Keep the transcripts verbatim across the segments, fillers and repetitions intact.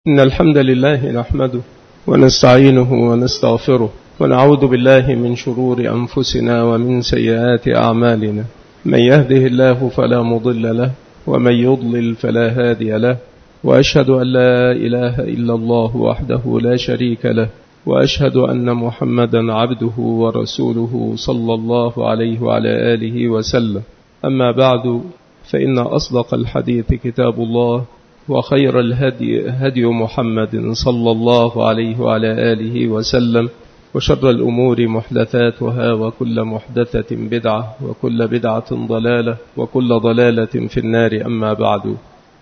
إن الحمد لله نحمده ونستعينه ونستغفره ونعوذ بالله من شرور أنفسنا ومن سيئات أعمالنا. من يهده الله فلا مضل له ومن يضلل فلا هادي له، وأشهد أن لا إله إلا الله وحده لا شريك له، وأشهد أن محمدا عبده ورسوله صلى الله عليه وعلى آله وسلم. أما بعد، فإن أصدق الحديث كتاب الله، وخير الهدي هدي محمد صلى الله عليه وعلى آله وسلم، وشر الأمور محدثاتها، وكل محدثة بدعة، وكل بدعة ضلالة، وكل ضلالة في النار. أما بعد،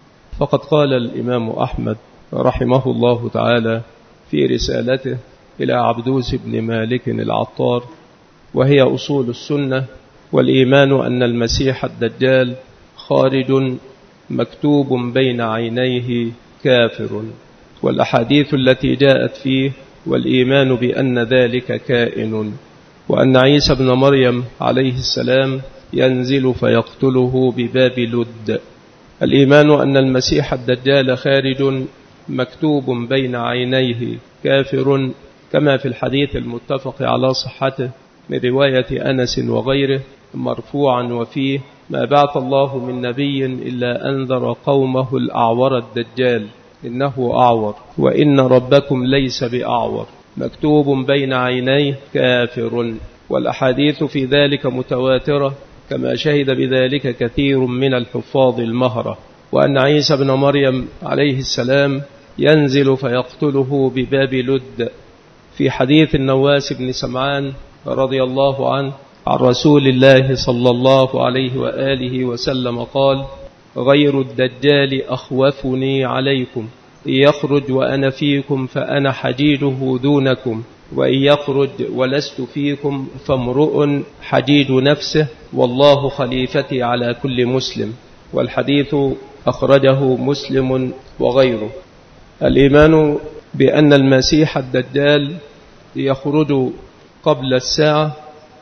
فقد قال الإمام أحمد رحمه الله تعالى في رسالته إلى عبدوس بن مالك العطار، وهي أصول السنة: والإيمان أن المسيح الدجال خارج مكتوب بين عينيه كافر، والأحاديث التي جاءت فيه: والإيمان بأن ذلك كائن، وأن عيسى بن مريم عليه السلام ينزل فيقتله بباب لد. الإيمان أن المسيح الدجال خارج مكتوب بين عينيه كافر، كما في الحديث المتفق على صحته من رواية أنس وغيره مرفوعا، وفيه: ما بعث الله من نبي إلا أنذر قومه الأعور الدجال، إنه أعور وإن ربكم ليس بأعور، مكتوب بين عينيه كافر. والأحاديث في ذلك متواترة، كما شهد بذلك كثير من الحفاظ المهرة. وأن عيسى بن مريم عليه السلام ينزل فيقتله بباب لد. في حديث النواس بن سمعان رضي الله عنه عن رسول الله صلى الله عليه وآله وسلم قال: غير الدجال أخوفني عليكم، إن يخرج وأنا فيكم فأنا حجيجه دونكم، وإن يخرج ولست فيكم فامرؤ حجيج نفسه، والله خليفتي على كل مسلم. والحديث أخرجه مسلم وغيره. الإيمان بأن المسيح الدجال يخرج قبل الساعة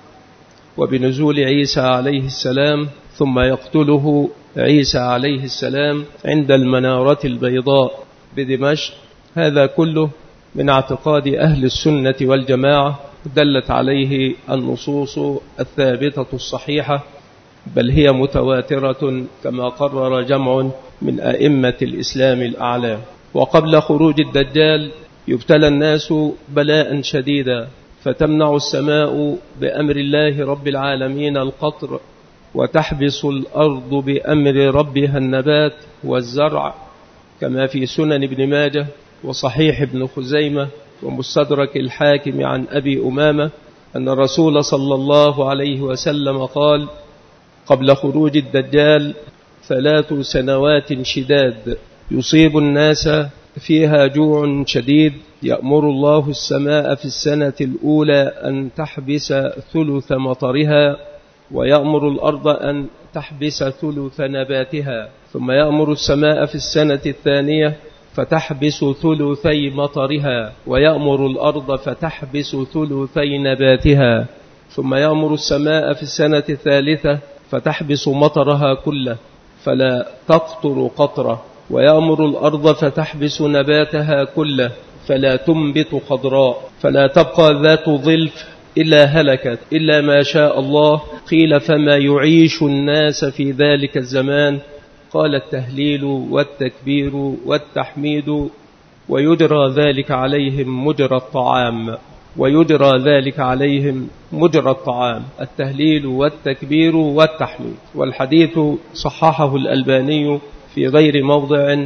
وبنزول عيسى عليه السلام، ثم يقتله عيسى عليه السلام عند المنارة البيضاء بدمشق. هذا كله من اعتقاد أهل السنة والجماعة، دلت عليه النصوص الثابتة الصحيحة، بل هي متواترة كما قرر جمع من أئمة الإسلام الأعلام. وقبل خروج الدجال يبتلى الناس بلاء شديدا، فتمنع السماء بأمر الله رب العالمين القطر، وتحبس الأرض بأمر ربها النبات والزرع، كما في سنن ابن ماجه وصحيح ابن خزيمة ومستدرك الحاكم عن أبي أمامة أن الرسول صلى الله عليه وسلم قال: قبل خروج الدجال ثلاث سنوات شداد يصيب الناس فيها جوع شديد، يأمر الله السماء في السنة الأولى أن تحبس ثلث مطرها، ويأمر الأرض أن تحبس ثلث نباتها، ثم يأمر السماء في السنة الثانية فتحبس ثلثي مطرها، ويأمر الأرض فتحبس ثلثي نباتها، ثم يأمر السماء في السنة الثالثة فتحبس مطرها كله فلا تقطر قطرة، ويأمر الأرض فتحبس نباتها كله فلا تنبت خضراء، فلا تبقى ذات ظلف إلا هلكت إلا ما شاء الله. قيل: فما يعيش الناس في ذلك الزمان؟ قال: التهليل والتكبير والتحميد، ويجرى ذلك عليهم مجرى الطعام ويجرى ذلك عليهم مجرى الطعام التهليل والتكبير والتحميد. والحديث صححه الألباني في غير موضع،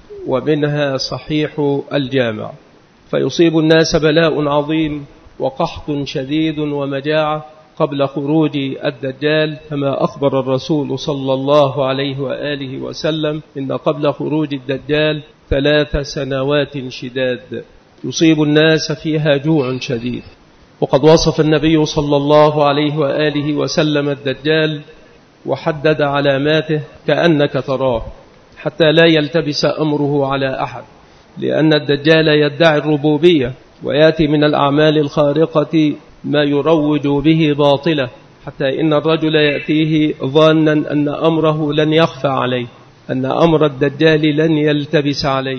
ومنها صحيح الجامع. فيصيب الناس بلاء عظيم وقحط شديد ومجاعة قبل خروج الدجال، كما أخبر الرسول صلى الله عليه وآله وسلم: إن قبل خروج الدجال ثلاث سنوات شداد يصيب الناس فيها جوع شديد. وقد وصف النبي صلى الله عليه وآله وسلم الدجال وحدد علاماته كأنك تراه، حتى لا يلتبس أمره على أحد، لأن الدجال يدعي الربوبية، ويأتي من الأعمال الخارقة ما يروج به باطله، حتى إن الرجل يأتيه ظانا أن أمره لن يخفى عليه، أن أمر الدجال لن يلتبس عليه،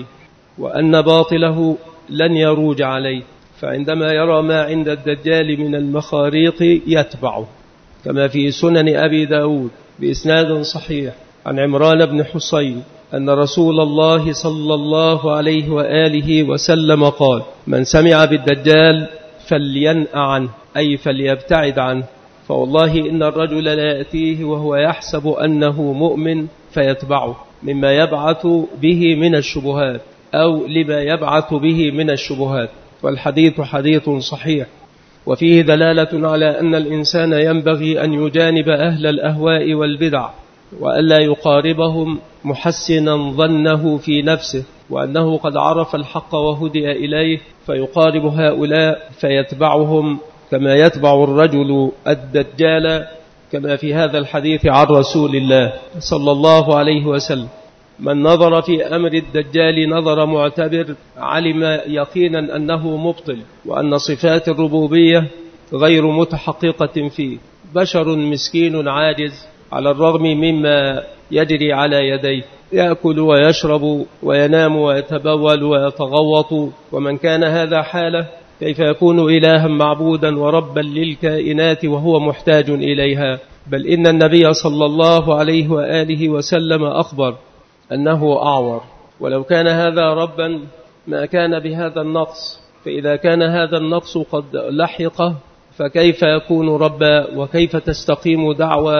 وأن باطله لن يروج عليه، فعندما يرى ما عند الدجال من المخاريق يتبعه، كما في سنن أبي داود بإسناد صحيح عن عمران بن حسين أن رسول الله صلى الله عليه وآله وسلم قال: من سمع بالدجال فلينأ عنه، أي فليبتعد عنه، فوالله إن الرجل لا يأتيه وهو يحسب أنه مؤمن فيتبعه، مما يبعث به من الشبهات أو لما يبعث به من الشبهات. والحديث حديث صحيح، وفيه دلالة على أن الإنسان ينبغي أن يجانب أهل الأهواء والبدع، وألا يقاربهم محسنا ظنه في نفسه وأنه قد عرف الحق وهدي إليه، فيقارب هؤلاء فيتبعهم كما يتبع الرجل الدجال، كما في هذا الحديث عن رسول الله صلى الله عليه وسلم: من نظر في أمر الدجال نظر معتبر علم يقينا أنه مبطل، وأن صفات الربوبية غير متحققة فيه، بشر مسكين عاجز على الرغم مما يجري على يديه، يأكل ويشرب وينام ويتبول ويتغوط، ومن كان هذا حاله كيف يكون إلها معبودا وربا للكائنات وهو محتاج إليها؟ بل إن النبي صلى الله عليه وآله وسلم أخبر أنه أعور، ولو كان هذا ربا ما كان بهذا النقص، فإذا كان هذا النقص قد لحقه فكيف يكون ربا؟ وكيف تستقيم دعوى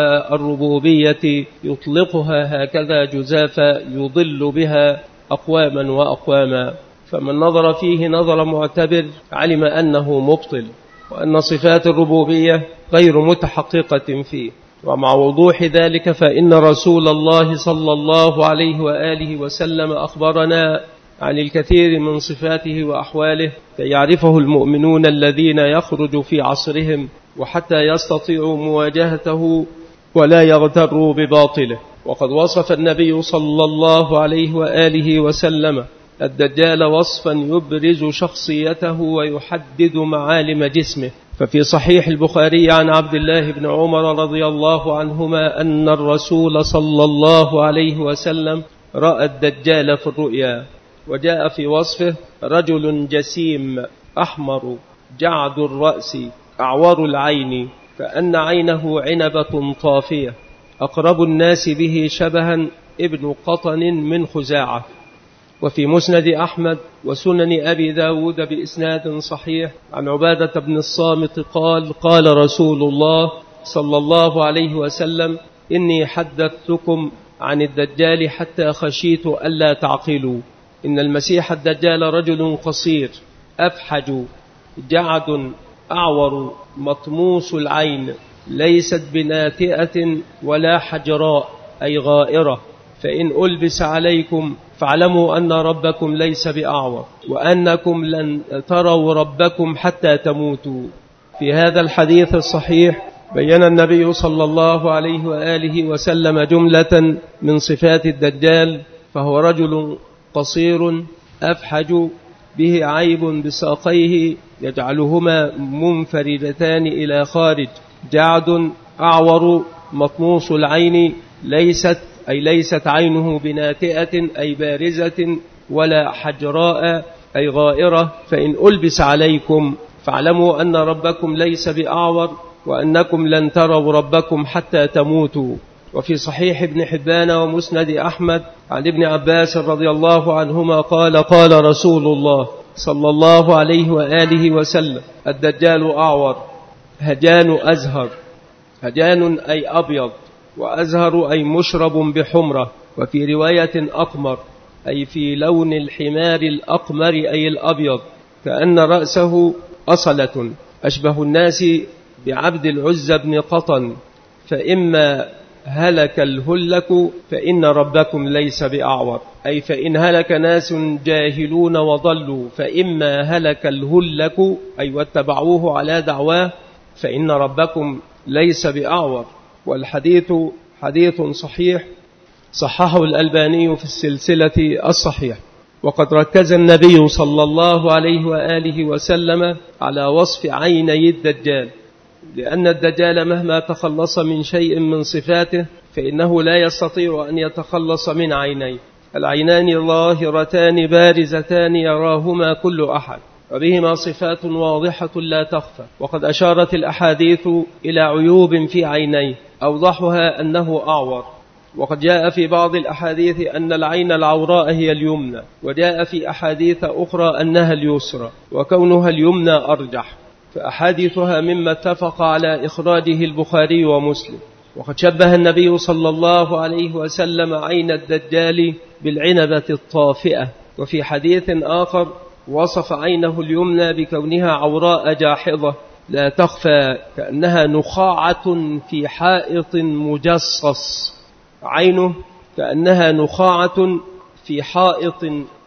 الربوبية يطلقها هكذا جزافا يضل بها أقواما وأقواما؟ فمن نظر فيه نظر معتبر علم أنه مبطل، وأن صفات الربوبية غير متحققة فيه. ومع وضوح ذلك فإن رسول الله صلى الله عليه وآله وسلم أخبرنا عن الكثير من صفاته وأحواله كي يعرفه المؤمنون الذين يخرج في عصرهم، وحتى يستطيعوا مواجهته ولا يغتروا بباطله. وقد وصف النبي صلى الله عليه وآله وسلم الدجال وصفا يبرز شخصيته ويحدد معالم جسمه، ففي صحيح البخاري عن عبد الله بن عمر رضي الله عنهما أن الرسول صلى الله عليه وسلم رأى الدجال في الرؤيا، وجاء في وصفه: رجل جسيم أحمر جعد الرأس أعور العين كأن عينه عنبة طافية، أقرب الناس به شبها ابن قطن من خزاعة. وفي مسند أحمد وسنن أبي داود بإسناد صحيح عن عبادة بن الصامت قال: قال رسول الله صلى الله عليه وسلم: إني حدثتكم عن الدجال حتى خشيت ألا تعقلوا. إن المسيح الدجال رجل قصير أفحج جعد أعور مطموس العين، ليست بناتئة ولا حجراء أي غائرة، فإن ألبس عليكم فاعلموا أن ربكم ليس بأعور، وأنكم لن تروا ربكم حتى تموتوا. في هذا الحديث الصحيح بيّن النبي صلى الله عليه وآله وسلم جملة من صفات الدجال، فهو رجل قصير أفحج به عيب بساقيه يجعلهما منفردتان إلى خارج، جعد أعور مطموس العين، ليست أي ليست عينه بناتئة أي بارزة ولا حجراء أي غائرة، فإن ألبس عليكم فاعلموا أن ربكم ليس بأعور، وأنكم لن تروا ربكم حتى تموتوا. وفي صحيح ابن حبان ومسند أحمد عن ابن عباس رضي الله عنهما قال: قال رسول الله صلى الله عليه وآله وسلم: الدجال أعور هجان أزهر، هجان أي أبيض، وأزهر أي مشرب بحمرة، وفي رواية أقمر أي في لون الحمار الأقمر أي الأبيض، كأن رأسه أصلة، أشبه الناس بعبد العزى بن قطن، فإما هلك الهلك فإن ربكم ليس بأعور، أي فإن هلك ناس جاهلون وضلوا فإما هلك الهلك أي واتبعوه على دعواه فإن ربكم ليس بأعور. والحديث حديث صحيح صححه الألباني في السلسلة الصحيح. وقد ركز النبي صلى الله عليه وآله وسلم على وصف عيني الدجال، لأن الدجال مهما تخلص من شيء من صفاته فإنه لا يستطيع أن يتخلص من عينيه، العينان ظاهرتان بارزتان يراهما كل أحد، وبهما صفات واضحة لا تخفى. وقد أشارت الأحاديث إلى عيوب في عينيه، أوضحها أنه أعور. وقد جاء في بعض الأحاديث أن العين العوراء هي اليمنى، وجاء في أحاديث أخرى أنها اليسرى، وكونها اليمنى أرجح، فأحاديثها مما اتفق على إخراجه البخاري ومسلم. وقد شبه النبي صلى الله عليه وسلم عين الدجال بالعنبة الطافئة، وفي حديث آخر وصف عينه اليمنى بكونها عوراء جاحظة لا تخفى كأنها نخاعة في حائط مجصص. عينه كأنها نخاعة في حائط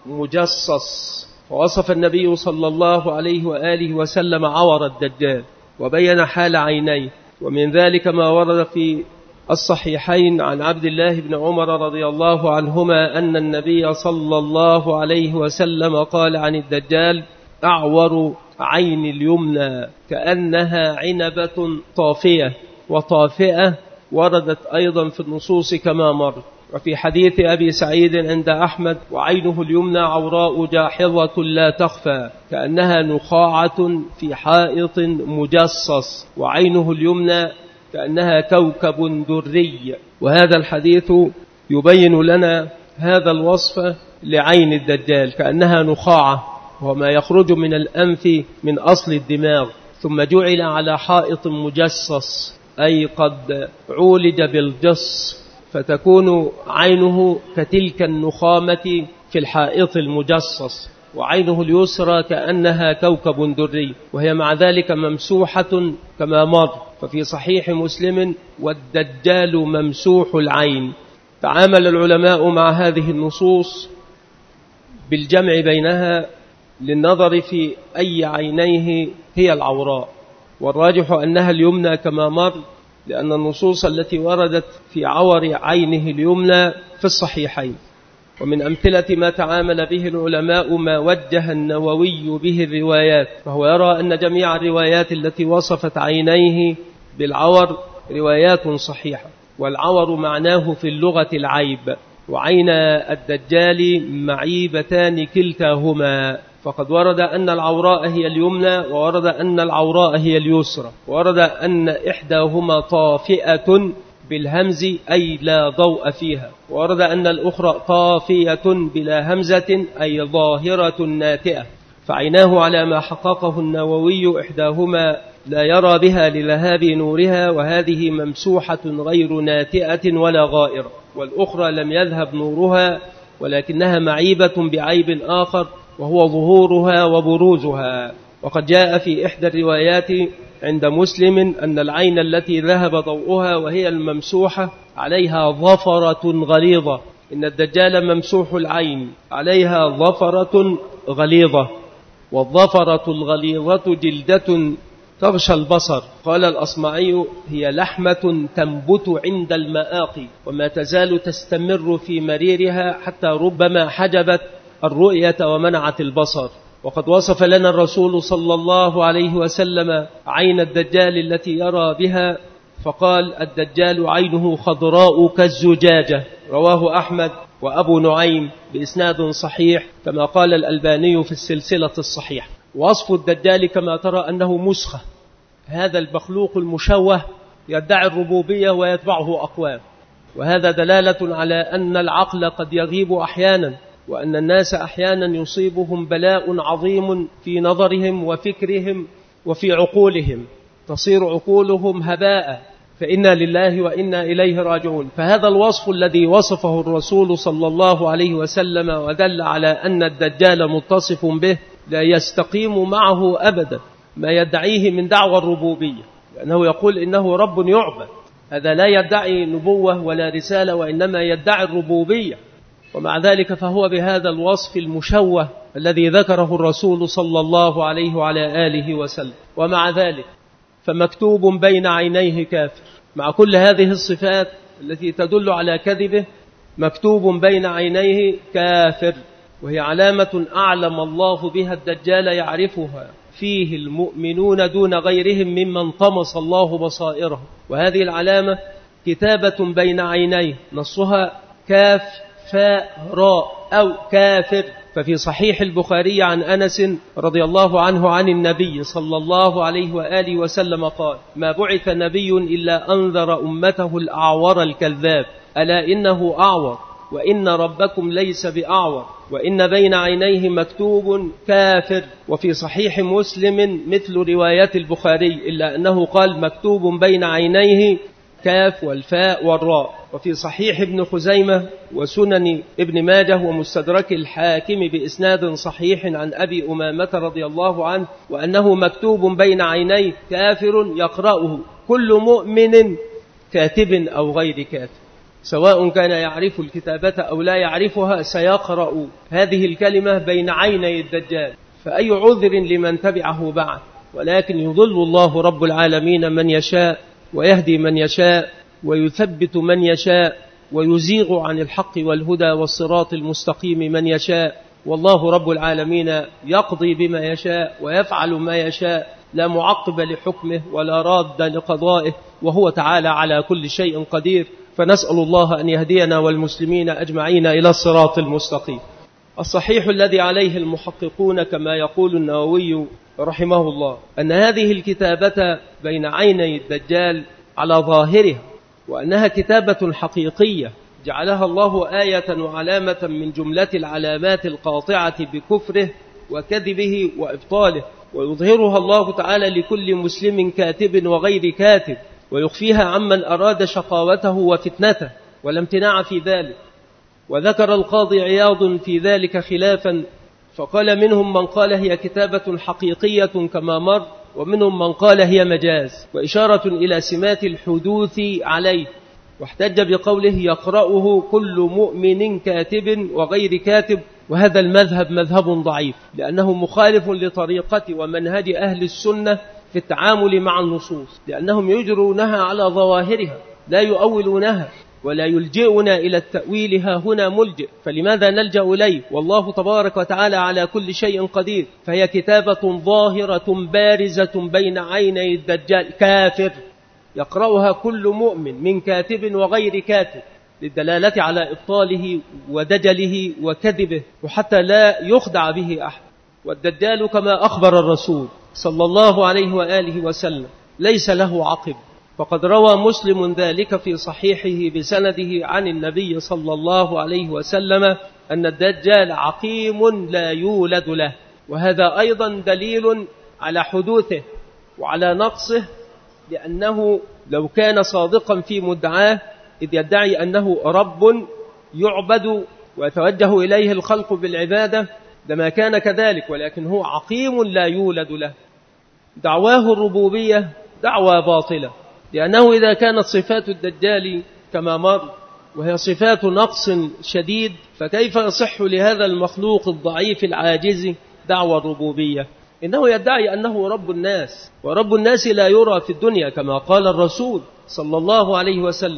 مجصص. فوصف النبي صلى الله عليه وآله وسلم عور الدجال وبين حال عينيه. ومن ذلك ما ورد في الصحيحين عن عبد الله بن عمر رضي الله عنهما أن النبي صلى الله عليه وسلم قال عن الدجال: أعور عين اليمنى كأنها عنبة طافية. وطافئة وردت أيضا في النصوص كما مر. وفي حديث أبي سعيد عند أحمد: وعينه اليمنى عوراء جاحظة لا تخفى كأنها نخاعة في حائط مجصص، وعينه اليمنى كأنها كوكب دري. وهذا الحديث يبين لنا هذا الوصف لعين الدجال، كأنها نخاعة، وما يخرج من الأنف من أصل الدماغ، ثم جعل على حائط مجصص، أي قد عولج بالجص، فتكون عينه كتلك النخامة في الحائط المجصص. وعينه اليسرى كأنها كوكب دري، وهي مع ذلك ممسوحة كما مر. ففي صحيح مسلم: والدجال ممسوح العين. تعامل العلماء مع هذه النصوص بالجمع بينها للنظر في أي عينيه هي العوراء، والراجح أنها اليمنى كما مر، لأن النصوص التي وردت في عور عينه اليمنى في الصحيحين. ومن أمثلة ما تعامل به العلماء ما وجه النووي به الروايات، فهو يرى أن جميع الروايات التي وصفت عينيه بالعور روايات صحيحة، والعور معناه في اللغة العيب، وعين الدجال معيبتان كلتاهما. فقد ورد أن العوراء هي اليمنى، وورد أن العوراء هي اليسرى، وورد أن إحداهما طافئة بالهمز أي لا ضوء فيها، وورد أن الأخرى طافية بلا همزة أي ظاهرة ناتئة. فعيناه على ما حققه النووي إحداهما لا يرى بها لذهاب نورها، وهذه ممسوحة غير ناتئة ولا غائرة، والأخرى لم يذهب نورها ولكنها معيبة بعيب آخر وهو ظهورها وبروزها. وقد جاء في إحدى الروايات عند مسلم أن العين التي ذهب ضوءها وهي الممسوحة عليها ظفرة غليظة. إن الدجال ممسوح العين عليها ظفرة غليظة، والظفرة الغليظة جلدة تغشى البصر. قال الأصمعي: هي لحمة تنبت عند المآقي، وما تزال تستمر في مريرها حتى ربما حجبت الرؤية ومنعت البصر. وقد وصف لنا الرسول صلى الله عليه وسلم عين الدجال التي يرى بها، فقال: الدجال عينه خضراء كالزجاجة. رواه أحمد وأبو نعيم بإسناد صحيح، كما قال الألباني في السلسلة الصحيحة. وصف الدجال كما ترى أنه مسخة، هذا المخلوق المشوه يدعي الربوبية ويتبعه أقوام، وهذا دلالة على أن العقل قد يغيب أحيانا، وأن الناس أحيانا يصيبهم بلاء عظيم في نظرهم وفكرهم وفي عقولهم، تصير عقولهم هباء، فإنا لله وإنا إليه راجعون. فهذا الوصف الذي وصفه الرسول صلى الله عليه وسلم ودل على أن الدجال متصف به لا يستقيم معه أبدا ما يدعيه من دعوى الربوبية، لأنه يقول إنه رب يعبد. هذا لا يدعي نبوة ولا رسالة، وإنما يدعي الربوبية، ومع ذلك فهو بهذا الوصف المشوه الذي ذكره الرسول صلى الله عليه وعلى آله وسلم. ومع ذلك فمكتوب بين عينيه كافر، مع كل هذه الصفات التي تدل على كذبه، مكتوب بين عينيه كافر، وهي علامة أعلم الله بها الدجال يعرفها فيه المؤمنون دون غيرهم ممن طمس الله بصائره. وهذه العلامة كتابة بين عينيه نصها كاف فاء راء أو كافر. ففي صحيح البخاري عن أنس رضي الله عنه عن النبي صلى الله عليه وآله وسلم قال: ما بعث نبي إلا أنذر أمته الأعور الكذاب، ألا إنه أعور وإن ربكم ليس بأعور وإن بين عينيه مكتوب كافر. وفي صحيح مسلم مثل رواية البخاري إلا أنه قال مكتوب بين عينيه كاف والفاء والراء. وفي صحيح ابن خزيمة وسنن ابن ماجه ومستدرك الحاكم بإسناد صحيح عن أبي أمامة رضي الله عنه وأنه مكتوب بين عينيه كافر يقرأه كل مؤمن كاتب أو غير كاتب، سواء كان يعرف الكتابة أو لا يعرفها سيقرأ هذه الكلمة بين عيني الدجال. فأي عذر لمن تبعه بعد؟ ولكن يضل الله رب العالمين من يشاء ويهدي من يشاء ويثبت من يشاء ويزيغ عن الحق والهدى والصراط المستقيم من يشاء. والله رب العالمين يقضي بما يشاء ويفعل ما يشاء، لا معقب لحكمه ولا راد لقضائه، وهو تعالى على كل شيء قدير. فنسأل الله أن يهدينا والمسلمين أجمعين إلى الصراط المستقيم. الصحيح الذي عليه المحققون كما يقول النووي رحمه الله أن هذه الكتابة بين عيني الدجال على ظاهرها، وأنها كتابة حقيقية جعلها الله آية وعلامة من جملة العلامات القاطعة بكفره وكذبه وإبطاله، ويظهرها الله تعالى لكل مسلم كاتب وغير كاتب، ويخفيها عمن أراد شقاوته وفتنته، ولا امتناع في ذلك. وذكر القاضي عياض في ذلك خلافا، فقال منهم من قال هي كتابة حقيقية كما مر، ومنهم من قال هي مجاز، وإشارة إلى سمات الحدوث عليه، واحتج بقوله يقرأه كل مؤمن كاتب وغير كاتب. وهذا المذهب مذهب ضعيف، لأنه مخالف لطريقة ومنهج أهل السنة في التعامل مع النصوص، لأنهم يجرونها على ظواهرها لا يؤولونها ولا يلجئون إلى التأويل ها هنا ملجئ، فلماذا نلجأ إليه والله تبارك وتعالى على كل شيء قدير؟ فهي كتابة ظاهرة بارزة بين عيني الدجال كافر يقرأها كل مؤمن من كاتب وغير كاتب، للدلالة على إبطاله ودجله وكذبه، وحتى لا يخدع به أحد. والدجال كما أخبر الرسول صلى الله عليه وآله وسلم ليس له عقب، فقد روى مسلم ذلك في صحيحه بسنده عن النبي صلى الله عليه وسلم أن الدجال عقيم لا يولد له. وهذا أيضا دليل على حدوثه وعلى نقصه، لأنه لو كان صادقا في مدعاه إذ يدعي أنه رب يعبد ويتوجه إليه الخلق بالعبادة لما كان كذلك، ولكن هو عقيم لا يولد له. دعواه الربوبية دعوى باطلة، لأنه إذا كانت صفات الدجال كما مر وهي صفات نقص شديد، فكيف يصح لهذا المخلوق الضعيف العاجز دعوى الربوبية؟ إنه يدعي أنه رب الناس، ورب الناس لا يرى في الدنيا، كما قال الرسول صلى الله عليه وسلم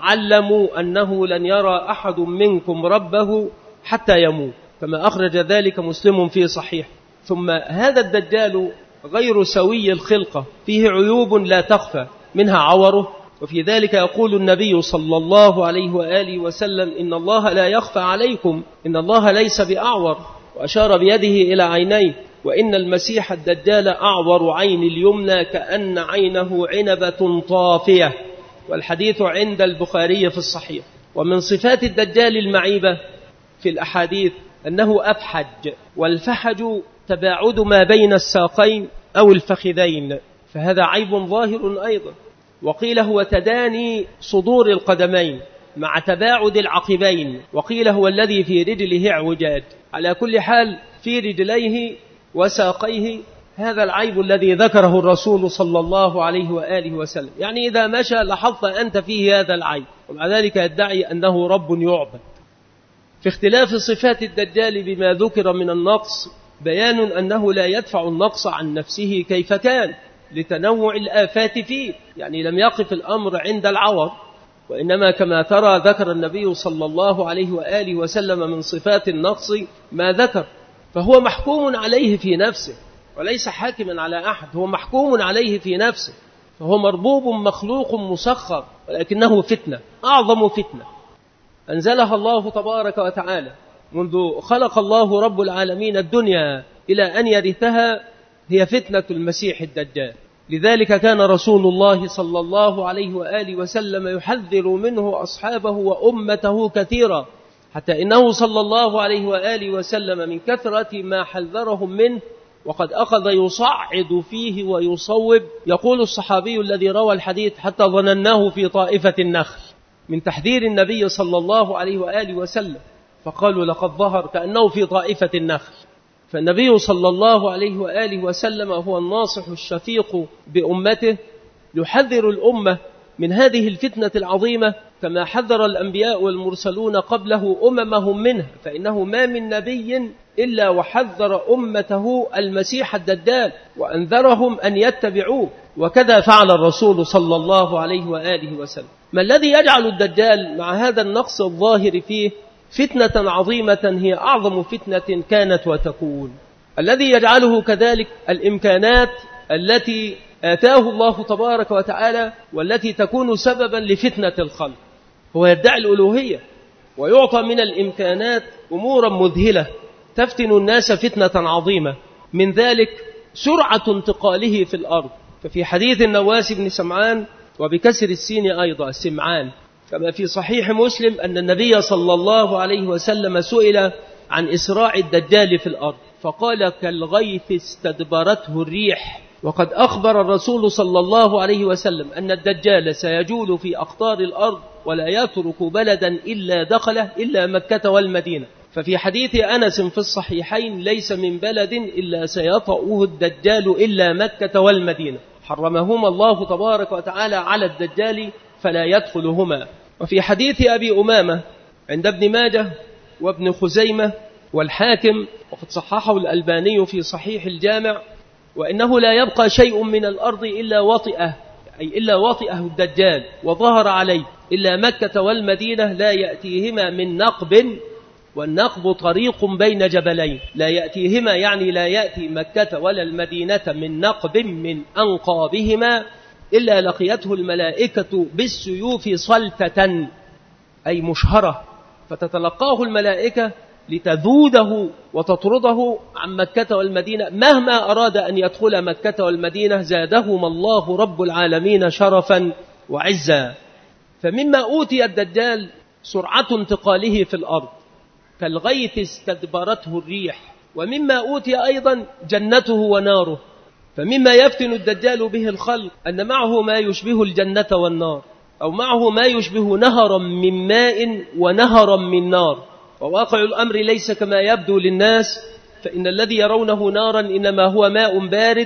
تعلموا أنه لن يرى أحد منكم ربه حتى يموت، كما أخرج ذلك مسلم في صحيح. ثم هذا الدجال غير سوي الخلقة، فيه عيوب لا تخفى، منها عوره، وفي ذلك يقول النبي صلى الله عليه وآله وسلم إن الله لا يخفى عليكم، إن الله ليس بأعور، وأشار بيده إلى عينيه، وإن المسيح الدجال أعور عين اليمنى كأن عينه عنبة طافية، والحديث عند البخاري في الصحيح. ومن صفات الدجال المعيبة في الأحاديث أنه أفحج، والفحج تباعد ما بين الساقين أو الفخذين، فهذا عيب ظاهر أيضا. وقيل هو تداني صدور القدمين مع تباعد العقبين، وقيل هو الذي في رجله اعوجاج. على كل حال في رجليه وساقيه هذا العيب الذي ذكره الرسول صلى الله عليه وآله وسلم، يعني إذا مشى لاحظت أنت فيه هذا العيب، ومع ذلك يدعي أنه رب يعبد. في اختلاف صفات الدجال بما ذكر من النقص بيان أنه لا يدفع النقص عن نفسه كيف كان لتنوع الآفات فيه، يعني لم يقف الأمر عند العور، وإنما كما ترى ذكر النبي صلى الله عليه وآله وسلم من صفات النقص ما ذكر، فهو محكوم عليه في نفسه وليس حاكما على أحد، هو محكوم عليه في نفسه، فهو مربوب مخلوق مسخر، ولكنه فتنة، أعظم فتنة أنزلها الله تبارك وتعالى منذ خلق الله رب العالمين الدنيا إلى أن يرثها، هي فتنة المسيح الدجال. لذلك كان رسول الله صلى الله عليه وآله وسلم يحذر منه أصحابه وأمته كثيرا، حتى إنه صلى الله عليه وآله وسلم من كثرة ما حذرهم منه وقد أخذ يصعد فيه ويصوب. يقول الصحابي الذي روى الحديث: حتى ظنناه في طائفة النخل، من تحذير النبي صلى الله عليه وآله وسلم، فقالوا لقد ظهر كأنه في طائفة النخل. فالنبي صلى الله عليه وآله وسلم هو الناصح الشفيق بأمته، يحذر الأمة من هذه الفتنة العظيمة كما حذر الأنبياء والمرسلون قبله أممهم منها، فإنه ما من نبي إلا وحذر أمته المسيح الدجال وأنذرهم أن يتبعوه، وكذا فعل الرسول صلى الله عليه وآله وسلم. ما الذي يجعل الدجال مع هذا النقص الظاهر فيه فتنة عظيمة هي أعظم فتنة كانت وتكون؟ الذي يجعله كذلك الإمكانات التي آتاه الله تبارك وتعالى والتي تكون سببا لفتنة الخلق. هو يدعي الألوهية ويعطى من الإمكانات أمورا مذهلة تفتن الناس فتنة عظيمة، من ذلك سرعة انتقاله في الأرض. ففي حديث النواس بن سمعان وبكسر السين أيضا سمعان، كما في صحيح مسلم أن النبي صلى الله عليه وسلم سئل عن إسراع الدجال في الأرض فقال: كالغيث استدبرته الريح. وقد أخبر الرسول صلى الله عليه وسلم أن الدجال سيجول في أقطار الأرض ولا يترك بلدا إلا دخله إلا مكة والمدينة. ففي حديث أنس في الصحيحين: ليس من بلد إلا سيطأه الدجال إلا مكة والمدينة، حرمهما الله تبارك وتعالى على الدجال فلا يدخلهما. وفي حديث أبي أمامة عند ابن ماجه وابن خزيمة والحاكم، وقد صححه الألباني في صحيح الجامع: وإنه لا يبقى شيء من الأرض إلا وطئه، أي إلا وطئه الدجال وظهر عليه، إلا مكة والمدينة لا يأتيهما من نقب، والنقب طريق بين جبلين، لا يأتيهما يعني لا يأتي مكة ولا المدينة من نقب من أنقابهما إلا لقيته الملائكة بالسيوف صلتة، أي مشهرة، فتتلقاه الملائكة لتذوده وتطرده عن مكة والمدينة. مهما أراد أن يدخل مكة والمدينة زادهما الله رب العالمين شرفا وعزا. فمما أوتي الدجال سرعة انتقاله في الأرض كالغيث استدبرته الريح، ومما أوتي أيضا جنته وناره. فمما يفتن الدجال به الخلق أن معه ما يشبه الجنة والنار، أو معه ما يشبه نهرا من ماء ونهرا من نار. وواقع الأمر ليس كما يبدو للناس، فإن الذي يرونه نارا إنما هو ماء بارد،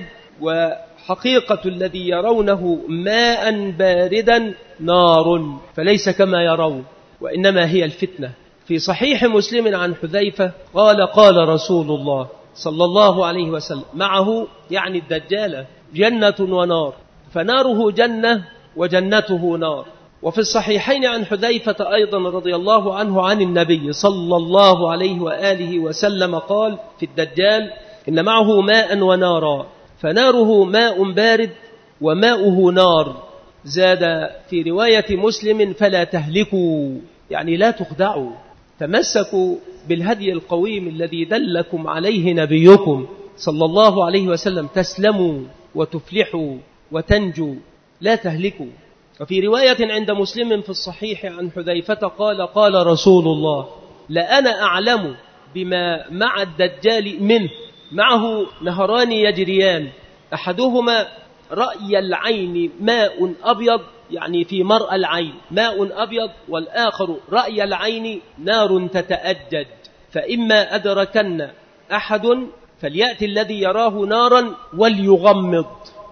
وحقيقة الذي يرونه ماء باردا نار، فليس كما يرون، وإنما هي الفتنة. في صحيح مسلم عن حذيفة قال: قال رسول الله صلى الله عليه وسلم: معه يعني الدجال جنة ونار، فناره جنة وجنته نار. وفي الصحيحين عن حذيفة أيضا رضي الله عنه عن النبي صلى الله عليه وآله وسلم قال في الدجال: إن معه ماء ونارا، فناره ماء بارد وماؤه نار. زاد في رواية مسلم: فلا تهلكوا، يعني لا تخدعوا، تمسكوا بالهدي القويم الذي دلكم عليه نبيكم صلى الله عليه وسلم، تسلموا وتفلحوا وتنجوا، لا تهلكوا. وفي رواية عند مسلم في الصحيح عن حذيفة قال: قال رسول الله: لأنا أعلم بما مع الدجال منه. معه نهران يجريان، أحدهما رأي العين ماء أبيض، يعني في مرأى العين ماء أبيض، والآخر رأي العين نار تتأجج، فإما أدركن أحد فليأتي الذي يراه نارا وليغمض،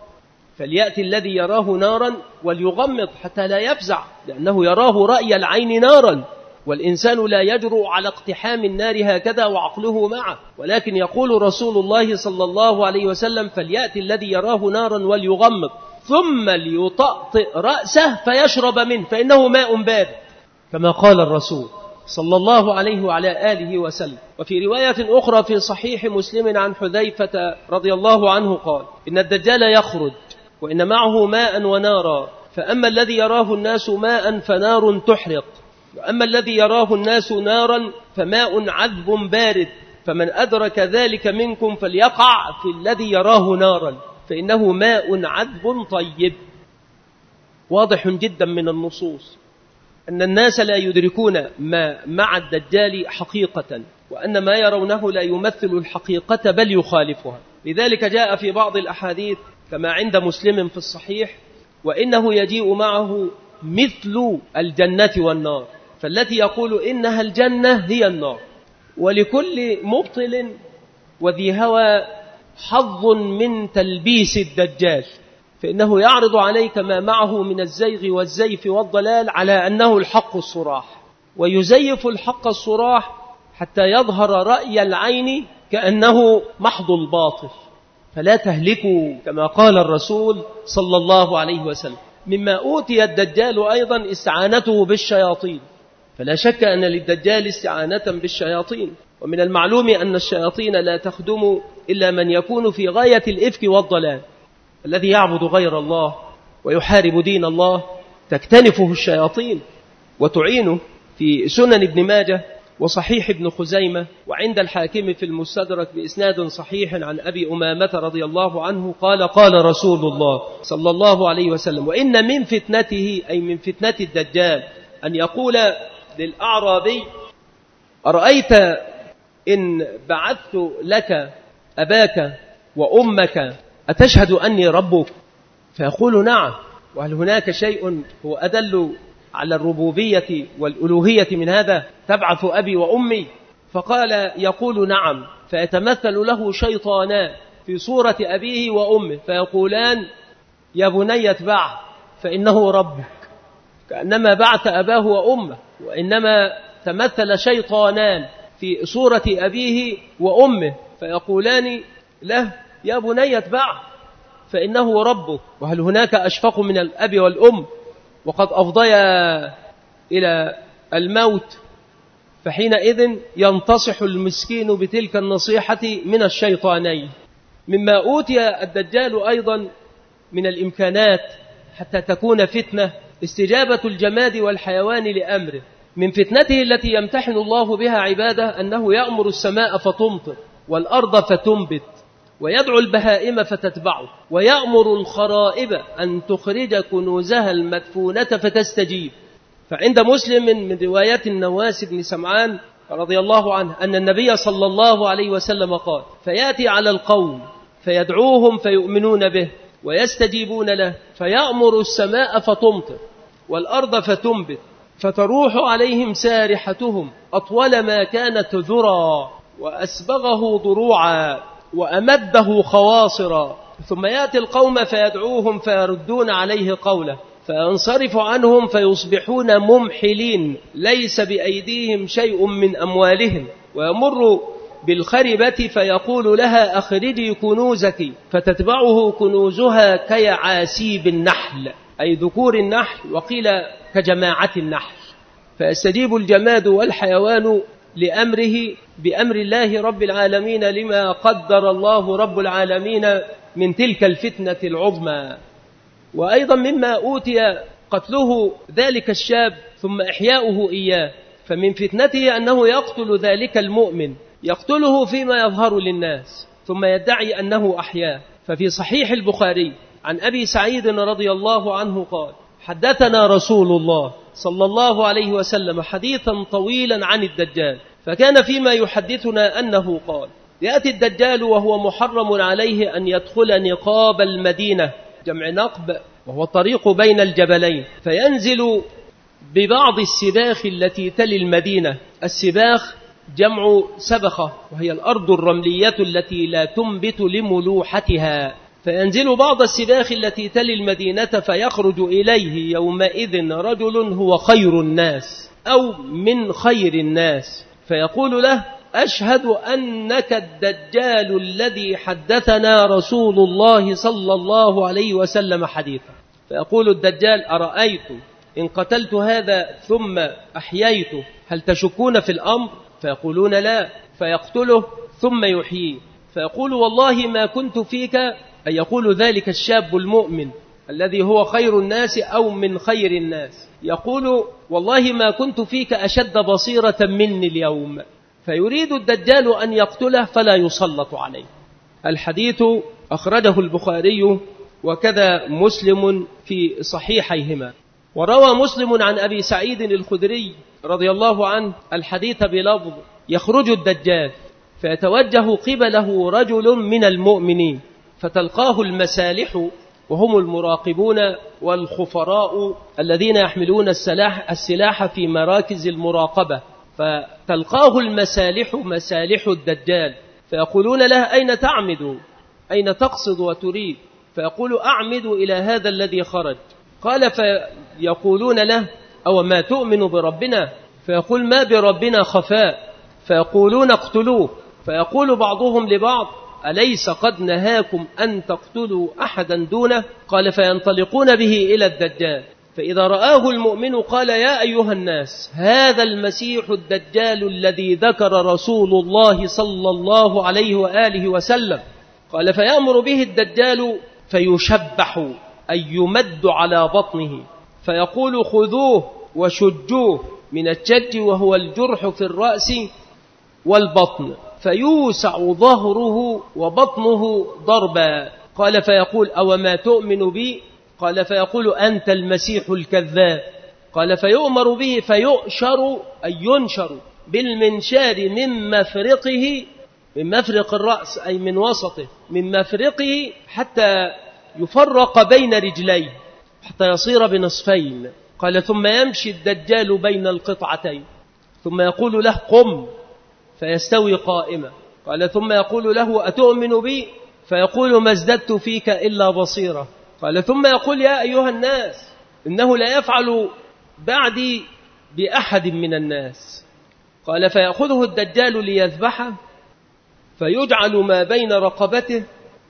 فليأتي الذي يراه نارا وليغمض حتى لا يفزع، لأنه يراه رأي العين نارا، والإنسان لا يجرؤ على اقتحام النار هكذا وعقله معه. ولكن يقول رسول الله صلى الله عليه وسلم: فليأتي الذي يراه نارا وليغمض ثم ليطأطئ رأسه فيشرب منه فإنه ماء بارد، كما قال الرسول صلى الله عليه وعلى آله وسلم. وفي رواية أخرى في صحيح مسلم عن حذيفة رضي الله عنه قال: إن الدجال يخرج وإن معه ماء ونارا، فأما الذي يراه الناس ماء فنار تحرق، وأما الذي يراه الناس نارا فماء عذب بارد، فمن أدرك ذلك منكم فليقع في الذي يراه نارا فإنه ماء عذب طيب. واضح جدا من النصوص أن الناس لا يدركون ما مع الدجال حقيقة، وأن ما يرونه لا يمثل الحقيقة بل يخالفها. لذلك جاء في بعض الأحاديث كما عند مسلم في الصحيح: وإنه يجيء معه مثل الجنة والنار، فالتي يقول إنها الجنة هي النار. ولكل مبطل وذي هوى حظ من تلبيس الدجال، فإنه يعرض عليك ما معه من الزيغ والزيف والضلال على أنه الحق الصراح، ويزيف الحق الصراح حتى يظهر رأي العين كأنه محض الباطل. فلا تهلكوا كما قال الرسول صلى الله عليه وسلم. مما أوتي الدجال أيضا استعانته بالشياطين، فلا شك أن للدجال استعانة بالشياطين، ومن المعلوم أن الشياطين لا تخدم إلا من يكون في غاية الإفك والضلال. الذي يعبد غير الله ويحارب دين الله تكتنفه الشياطين وتعينه. في سنن ابن ماجه وصحيح ابن خزيمة وعند الحاكم في المستدرك بإسناد صحيح عن أبي أمامة رضي الله عنه قال: قال رسول الله صلى الله عليه وسلم: وإن من فتنته، أي من فتنة الدجال، أن يقول للأعرابي: أرأيت إن بعثت لك أباك وأمك أتشهد أني ربك؟ فيقول: نعم. وهل هناك شيء هو أدل على الربوبية والألوهية من هذا؟ تبعث أبي وأمي؟ فقال: يقول: نعم. فيتمثل له شيطانان في صورة أبيه وأمه فيقولان: يا بني اتبعه فإنه ربك، كأنما بعث أباه وأمه. وإنما تمثل شيطانان في صورة أبيه وأمه فيقولان له: يا بني اتبعه فإنه ربك. وهل هناك أشفق من الأب والأم؟ وقد أفضيا إلى الموت، فحينئذ ينتصح المسكين بتلك النصيحة من الشيطانين. مما أوتي الدجال أيضا من الإمكانات حتى تكون فتنة استجابة الجماد والحيوان لأمره. من فتنته التي يمتحن الله بها عباده أنه يأمر السماء فتمطر والأرض فتنبت، ويدعو البهائم فتتبعه، ويأمر الخرائب أن تخرج كنوزها المدفونة فتستجيب. فعند مسلم من رواية النواس بن سمعان رضي الله عنه أن النبي صلى الله عليه وسلم قال: فيأتي على القوم فيدعوهم فيؤمنون به ويستجيبون له، فيأمر السماء فتمطر والأرض فتنبت، فتروح عليهم سارحتهم أطول ما كانت ذرى، وأسبغه ضروعا، وأمده خواصرا. ثم يأتي القوم فيدعوهم فيردون عليه قوله، فينصرف عنهم فيصبحون ممحلين ليس بأيديهم شيء من أموالهم، ويمر بالخربة فيقول لها: أخرجي كنوزك، فتتبعه كنوزها كيعاسيب النحل، أي ذكور النحل، وقيل كجماعة النحل. فيستجيب الجماد والحيوان لأمره بأمر الله رب العالمين لما قدر الله رب العالمين من تلك الفتنة العظمى. وأيضا مما أوتي قتله ذلك الشاب ثم إحياؤه إياه، فمن فتنته أنه يقتل ذلك المؤمن، يقتله فيما يظهر للناس ثم يدعي أنه أحياه. ففي صحيح البخاري عن أبي سعيد رضي الله عنه قال: حدثنا رسول الله صلى الله عليه وسلم حديثا طويلا عن الدجال، فكان فيما يحدثنا أنه قال: يأتي الدجال وهو محرم عليه أن يدخل نقاب المدينة، جمع نقب وهو الطريق بين الجبلين، فينزل ببعض السباخ التي تلي المدينة. السباخ جمع سبخة، وهي الأرض الرملية التي لا تنبت لملوحتها. فينزل بعض السباخ التي تلي المدينة فيخرج إليه يومئذ رجل هو خير الناس أو من خير الناس، فيقول له: أشهد أنك الدجال الذي حدثنا رسول الله صلى الله عليه وسلم حديثا. فيقول الدجال: أرأيتم إن قتلت هذا ثم أحييته هل تشكون في الأمر؟ فيقولون: لا. فيقتله ثم يحييه، فيقول: والله ما كنت فيك، أي يقول ذلك الشاب المؤمن، الذي هو خير الناس أو من خير الناس، يقول والله ما كنت فيك أشد بصيرة مني اليوم، فيريد الدجال أن يقتله فلا يسلط عليه. الحديث أخرجه البخاري وكذا مسلم في صحيحيهما. وروى مسلم عن أبي سعيد الخدري رضي الله عنه الحديث بلفظ يخرج الدجال فيتوجه قبله رجل من المؤمنين فتلقاه المسالح وهم المراقبون والخفراء الذين يحملون السلاح, السلاح في مراكز المراقبة، فتلقاه المسالح مسالح الدجال فيقولون له أين تعمد، أين تقصد وتريد؟ فيقول أعمد إلى هذا الذي خرج. قال فيقولون له أو ما تؤمن بربنا؟ فيقول ما بربنا خفاء. فيقولون اقتلوه. فيقول بعضهم لبعض أليس قد نهاكم أن تقتلوا أحدا دونه؟ قال فينطلقون به إلى الدجال، فإذا رآه المؤمن قال يا أيها الناس هذا المسيح الدجال الذي ذكر رسول الله صلى الله عليه وآله وسلم. قال فيأمر به الدجال فيشبح أي يمد على بطنه، فيقول خذوه وشجوه من الشج وهو الجرح في الرأس والبطن، فيوسع ظهره وبطنه ضربا. قال فيقول أو ما تؤمن بي؟ قال فيقول أنت المسيح الكذاب. قال فيؤمر به فيؤشر أي ينشر بالمنشار من مفرقه، من مفرق الرأس أي من وسطه، من مفرقه حتى يفرق بين رجليه حتى يصير بنصفين. قال ثم يمشي الدجال بين القطعتين ثم يقول له قم فيستوي قائما. قال ثم يقول له أتؤمن بي؟ فيقول ما ازددت فيك إلا بصيرة. قال ثم يقول يا أيها الناس إنه لا يفعل بعدي بأحد من الناس. قال فيأخذه الدجال ليذبحه فيجعل ما بين رقبته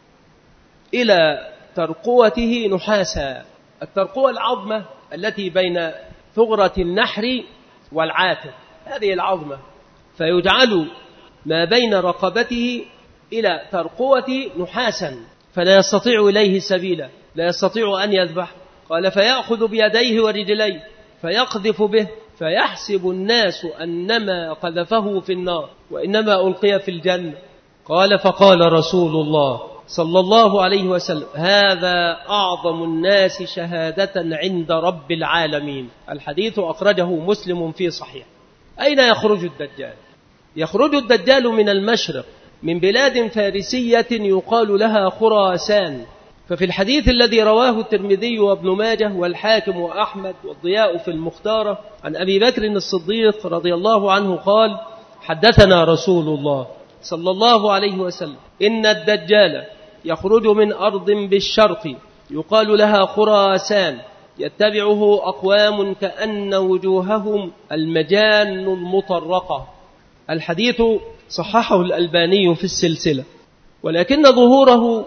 إلى ترقوته نحاسا. الترقوة العظمة التي بين ثغرة النحر والعاتق، هذه العظمة، فيجعل ما بين رقبته إلى ترقوة نحاسا فلا يستطيع إليه سبيلا، لا يستطيع أن يذبح. قال فيأخذ بيديه ورجليه فيقذف به فيحسب الناس أنما قذفه في النار وإنما ألقي في الجنة. قال فقال رسول الله صلى الله عليه وسلم هذا أعظم الناس شهادة عند رب العالمين. الحديث أخرجه مسلم في صحيح. أين يخرج الدجال؟ يخرج الدجال من المشرق، من بلاد فارسية يقال لها خراسان. ففي الحديث الذي رواه الترمذي وابن ماجه والحاكم وأحمد والضياء في المختارة عن أبي بكر الصديق رضي الله عنه قال حدثنا رسول الله صلى الله عليه وسلم إن الدجال يخرج من أرض بالشرق يقال لها خراسان يتبعه أقوام كأن وجوههم المجان المطرقة. الحديث صححه الألباني في السلسلة، ولكن ظهوره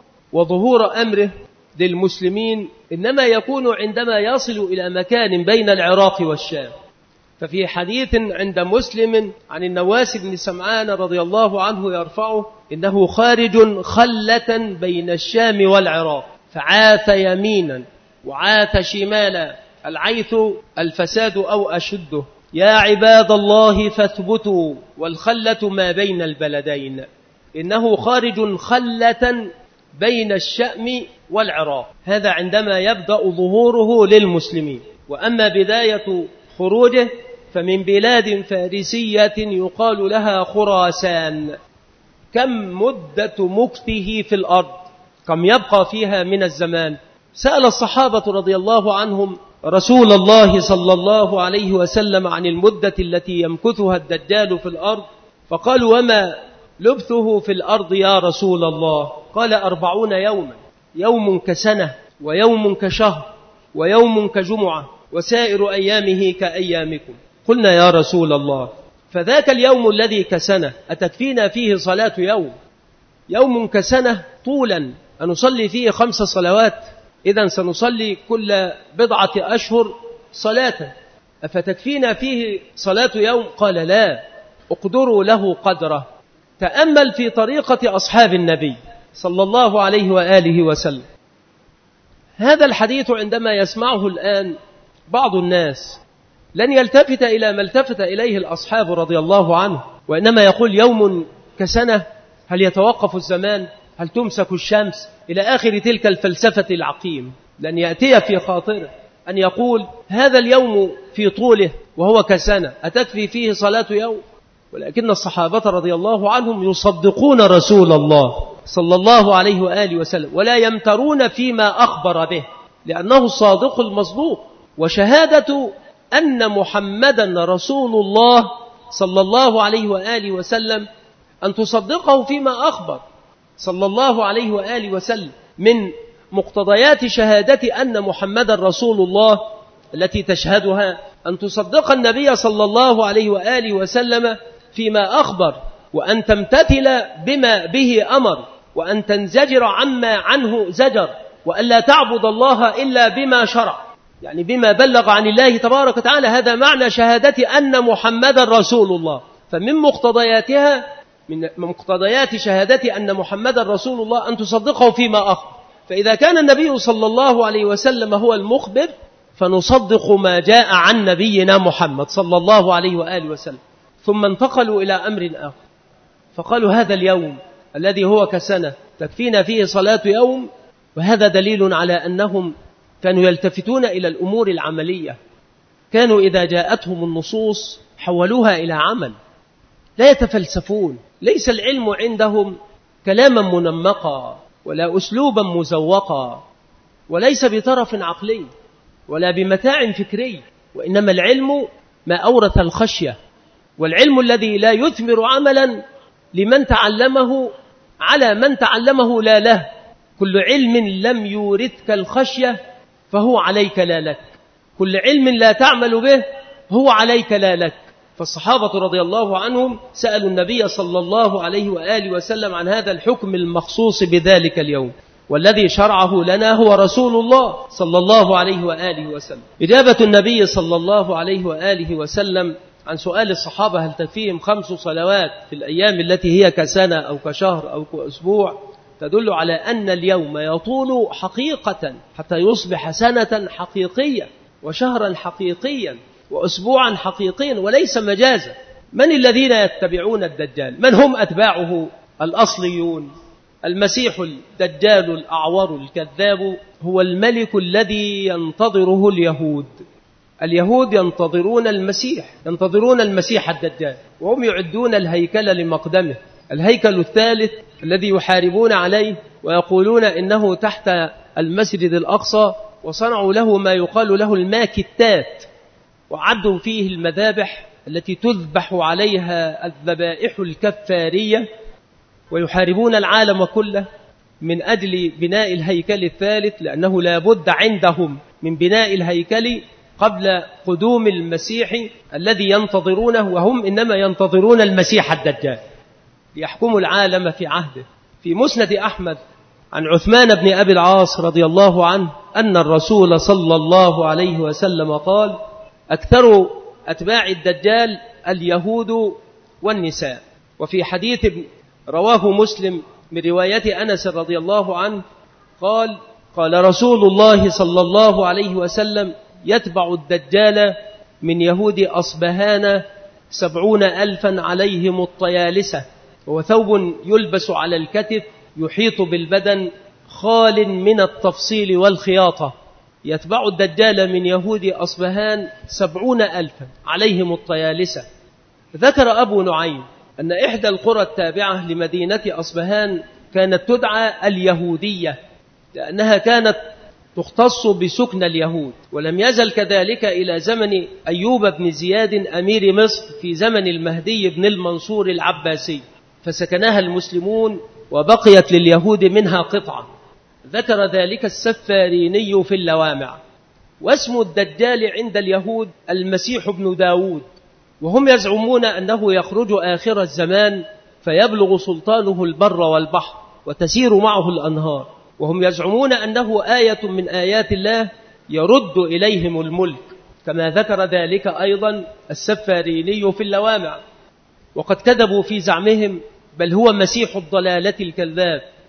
وظهور أمره للمسلمين إنما يكون عندما يصل إلى مكان بين العراق والشام. ففي حديث عند مسلم عن النواس بن سمعان رضي الله عنه يرفعه إنه خارج خلة بين الشام والعراق فعاث يمينا وعاث شمالا، العيث الفساد أو أشده. يا عباد الله فاثبتوا والخلة ما بين البلدين، إنه خارج خلة بين الشام والعراق. هذا عندما يبدأ ظهوره للمسلمين. وأما بداية خروجه فمن بلاد فارسية يقال لها خراسان. كم مدة مكثه في الأرض؟ كم يبقى فيها من الزمان؟ سأل الصحابة رضي الله عنهم رسول الله صلى الله عليه وسلم عن المدة التي يمكثها الدجال في الأرض، فقالوا وما لبثه في الأرض يا رسول الله؟ قال أربعون يوما، يوم كسنة ويوم كشهر ويوم كجمعة وسائر أيامه كأيامكم. قلنا يا رسول الله فذاك اليوم الذي كسنة أتكفينا فيه صلاة يوم؟ يوم كسنة طولا أنصلي فيه خمس صلوات، إذن سنصلي كل بضعة أشهر صلاة، أفتكفينا فيه صلاة يوم؟ قال لا، اقدروا له قدره. تأمل في طريقة أصحاب النبي صلى الله عليه وآله وسلم. هذا الحديث عندما يسمعه الآن بعض الناس لن يلتفت إلى ما التفت إليه الأصحاب رضي الله عنه، وإنما يقول يوم كسنة، هل يتوقف الزمان، هل تمسك الشمس، إلى آخر تلك الفلسفة العقيم. لن يأتي في خاطره أن يقول هذا اليوم في طوله وهو كسنة أتكفي فيه صلاة يوم. ولكن الصحابة رضي الله عنهم يصدقون رسول الله صلى الله عليه وآله وسلم ولا يمترون فيما أخبر به، لأنه الصادق المصدوق. وشهادة أن محمدا رسول الله صلى الله عليه وآله وسلم أن تصدقه فيما أخبر صلى الله عليه وآله وسلم من مقتضيات شهادة أن محمدا رسول الله التي تشهدها أن تصدق النبي صلى الله عليه وآله وسلم فيما أخبر، وأن تمتثل بما به أمر، وأن تنزجر عما عنه زجر، وأن لا تعبد الله إلا بما شرع، يعني بما بلغ عن الله تبارك وتعالى. هذا معنى شهادة أن محمدا رسول الله. فمن مقتضياتها من مقتضيات شهادة أن محمدا رسول الله أن تصدقه فيما أخبر. فإذا كان النبي صلى الله عليه وسلم هو المخبر فنصدق ما جاء عن نبينا محمد صلى الله عليه وآله وسلم. ثم انتقلوا إلى أمر آخر فقالوا هذا اليوم الذي هو كسنة تكفينا فيه صلاة يوم. وهذا دليل على أنهم كانوا يلتفتون إلى الأمور العملية، كانوا إذا جاءتهم النصوص حولوها إلى عمل، لا يتفلسفون. ليس العلم عندهم كلاما منمقا ولا أسلوبا مزوقا، وليس بطرف عقلي ولا بمتاع فكري، وإنما العلم ما أورث الخشية، والعلم الذي لا يثمر عملا لمن تعلمه على من تعلمه لا له. كل علم لم يورثك الخشية فهو عليك لا لك، كل علم لا تعمل به هو عليك لا لك. فالصحابة رضي الله عنهم سألوا النبي صلى الله عليه وآله وسلم عن هذا الحكم المخصوص بذلك اليوم، والذي شرعه لنا هو رسول الله صلى الله عليه وآله وسلم. إجابة النبي صلى الله عليه وآله وسلم عن سؤال الصحابة هل تكفيهم خمس صلوات في الأيام التي هي كسنة أو كشهر أو كأسبوع تدل على أن اليوم يطول حقيقة حتى يصبح سنة حقيقية وشهرا حقيقيا وأسبوعا حقيقيا وليس مجازا. من الذين يتبعون الدجال؟ من هم أتباعه الأصليون؟ المسيح الدجال الأعور الكذاب هو الملك الذي ينتظره اليهود. اليهود ينتظرون المسيح، ينتظرون المسيح الدجال، وهم يعدون الهيكل لمقدمه، الهيكل الثالث الذي يحاربون عليه ويقولون إنه تحت المسجد الأقصى، وصنعوا له ما يقال له الماكتات، وعدوا فيه المذابح التي تذبح عليها الذبائح الكفارية، ويحاربون العالم كله من أجل بناء الهيكل الثالث، لأنه لا بد عندهم من بناء الهيكل قبل قدوم المسيح الذي ينتظرونه، وهم إنما ينتظرون المسيح الدجال ليحكموا العالم في عهده. في مسند أحمد عن عثمان بن أبي العاص رضي الله عنه أن الرسول صلى الله عليه وسلم قال أكثر أتباع الدجال اليهود والنساء. وفي حديث رواه مسلم من رواية أنس رضي الله عنه قال قال رسول الله صلى الله عليه وسلم يتبع الدجال من يهود أصبهان سبعون ألفا عليهم الطيالسة، وهو ثوب يلبس على الكتف يحيط بالبدن خال من التفصيل والخياطة. يتبع الدجال من يهود أصبهان سبعون ألفا عليهم الطيالسة. ذكر أبو نعيم أن إحدى القرى التابعة لمدينة أصبهان كانت تدعى اليهودية، لأنها كانت تختص بسكن اليهود، ولم يزل كذلك إلى زمن أيوب بن زياد أمير مصر في زمن المهدي بن المنصور العباسي، فسكنها المسلمون وبقيت لليهود منها قطعة. ذكر ذلك السفاريني في اللوامع. واسم الدجال عند اليهود المسيح ابن داود، وهم يزعمون أنه يخرج آخر الزمان فيبلغ سلطانه البر والبحر وتسير معه الأنهار، وهم يزعمون أنه آية من آيات الله يرد إليهم الملك، كما ذكر ذلك أيضا السفاريني في اللوامع. وقد كذبوا في زعمهم، بل هو مسيح الضلالة الكذاب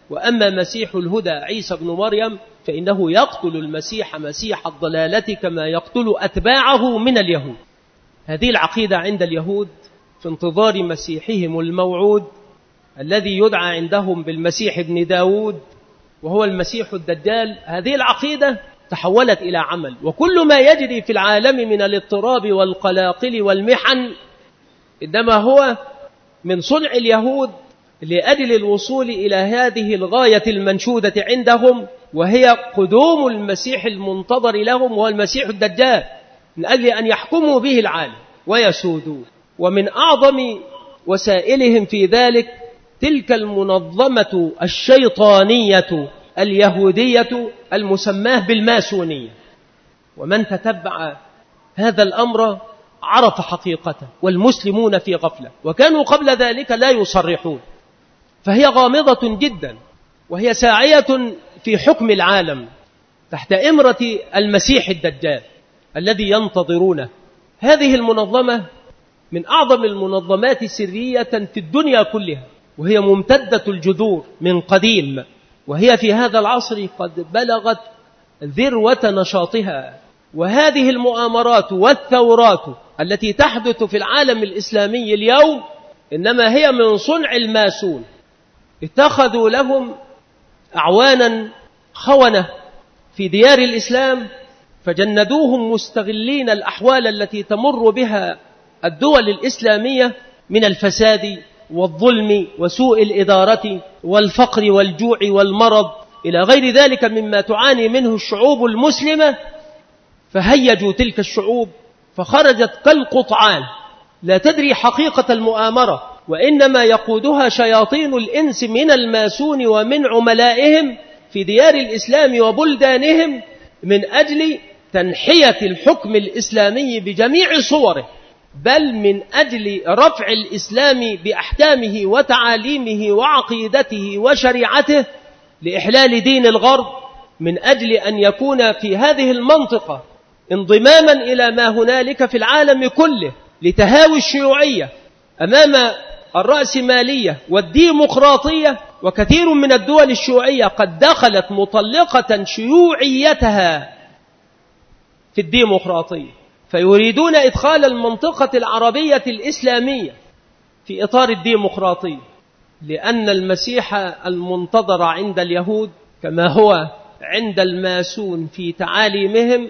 وأما مسيح الهدى عيسى بن مريم فإنه يقتل المسيح مسيح الضلالة كما يقتل أتباعه من اليهود. هذه العقيدة عند اليهود في انتظار مسيحهم الموعود الذي يدعى عندهم بالمسيح ابن داود وهو المسيح الدجال. هذه العقيدة تحولت إلى عمل، وكل ما يجري في العالم من الاضطراب والقلاقل والمحن إنما هو من صنع اليهود لأجل الوصول إلى هذه الغاية المنشودة عندهم، وهي قدوم المسيح المنتظر لهم وهو المسيح الدجال، من أجل أن يحكموا به العالم ويسودوا. ومن أعظم وسائلهم في ذلك تلك المنظمة الشيطانية اليهودية المسماه بالماسونية. ومن تتبع هذا الأمر عرف حقيقته، والمسلمون في غفلة، وكانوا قبل ذلك لا يصرحون. فهي غامضة جدا، وهي ساعية في حكم العالم تحت إمرة المسيح الدجال الذي ينتظرونه. هذه المنظمة من أعظم المنظمات سرية في الدنيا كلها، وهي ممتدة الجذور من قديم، وهي في هذا العصر قد بلغت ذروة نشاطها. وهذه المؤامرات والثورات التي تحدث في العالم الإسلامي اليوم إنما هي من صنع الماسون. اتخذوا لهم أعوانا خونة في ديار الإسلام فجندوهم مستغلين الأحوال التي تمر بها الدول الإسلامية من الفساد والظلم وسوء الإدارة والفقر والجوع والمرض إلى غير ذلك مما تعاني منه الشعوب المسلمة. فهيجوا تلك الشعوب فخرجت كالقطعان لا تدري حقيقة المؤامرة، وإنما يقودها شياطين الإنس من الماسون ومن عملائهم في ديار الإسلام وبلدانهم من أجل تنحية الحكم الإسلامي بجميع صوره، بل من أجل رفع الإسلام بأحكامه وتعاليمه وعقيدته وشريعته لإحلال دين الغرب، من أجل أن يكون في هذه المنطقة انضماما إلى ما هنالك في العالم كله لتهاوي الشيوعية أمام الرأسمالية والديمقراطية. وكثير من الدول الشيوعية قد دخلت مطلقة شيوعيتها في الديمقراطية، فيريدون إدخال المنطقة العربية الإسلامية في إطار الديمقراطية، لأن المسيح المنتظر عند اليهود كما هو عند الماسون في تعاليمهم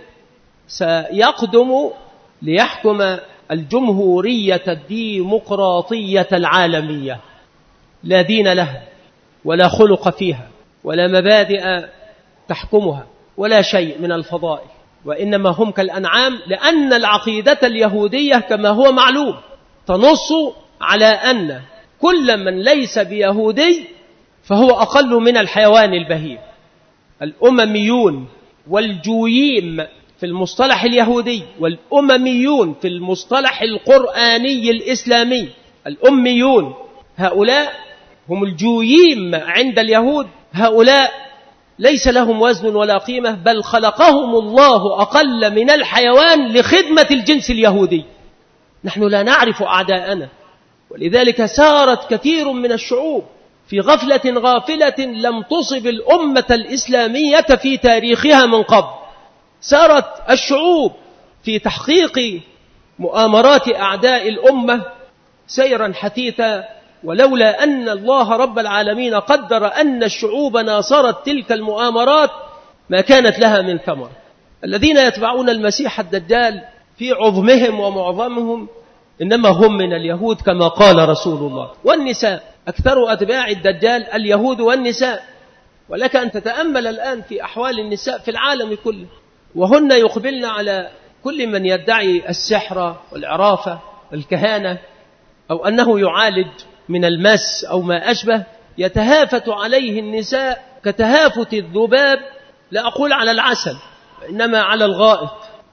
سيقدم ليحكم الجمهورية الديمقراطية العالمية، لا دين لها ولا خلق فيها ولا مبادئ تحكمها ولا شيء من الفضائل، وإنما هم كالأنعام، لأن العقيدة اليهودية كما هو معلوم تنص على أن كل من ليس بيهودي فهو أقل من الحيوان البهيم. الأمميون والجويم في المصطلح اليهودي، والأمميون في المصطلح القرآني الإسلامي. الأميون هؤلاء هم الجويم عند اليهود، هؤلاء ليس لهم وزن ولا قيمة، بل خلقهم الله أقل من الحيوان لخدمة الجنس اليهودي. نحن لا نعرف أعداءنا، ولذلك سارت كثير من الشعوب في غفلة غافلة لم تصب الأمة الإسلامية في تاريخها من قبل. سارت الشعوب في تحقيق مؤامرات أعداء الأمة سيرا حثيثا، ولولا أن الله رب العالمين قدر أن الشعوب ناصرت تلك المؤامرات ما كانت لها من ثمر. الذين يتبعون المسيح الدجال في عظمهم ومعظمهم إنما هم من اليهود كما قال رسول الله. والنساء أكثر أتباع الدجال اليهود والنساء، ولك أن تتأمل الآن في أحوال النساء في العالم كله، وهن يقبلن على كل من يدعي السحر والعرافة والكهانة أو أنه يعالج من المس أو ما أشبه، يتهافت عليه النساء كتهافت الذباب، لا أقول على العسل إنما على الغائط،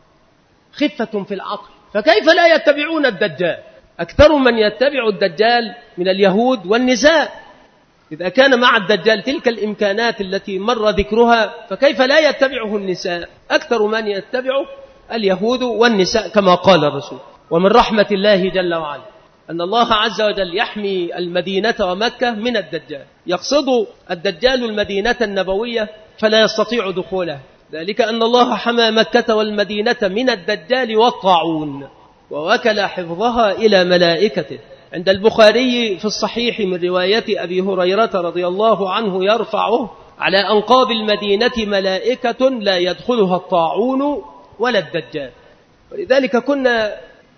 خفة في العقل. فكيف لا يتبعون الدجال؟ أكثر من يتبع الدجال من اليهود والنساء. إذا كان مع الدجال تلك الإمكانات التي مر ذكرها فكيف لا يتبعه النساء؟ أكثر من يتبعه اليهود والنساء كما قال الرسول. ومن رحمة الله جل وعلا أن الله عز وجل يحمي المدينة ومكة من الدجال، يقصد الدجال المدينة النبوية فلا يستطيع دخولها، ذلك أن الله حمى مكة والمدينة من الدجال والطاعون ووكل حفظها إلى ملائكته. عند البخاري في الصحيح من رواية أبي هريرة رضي الله عنه يرفعه: على أنقاب المدينة ملائكة لا يدخلها الطاعون ولا الدجال. ولذلك كنا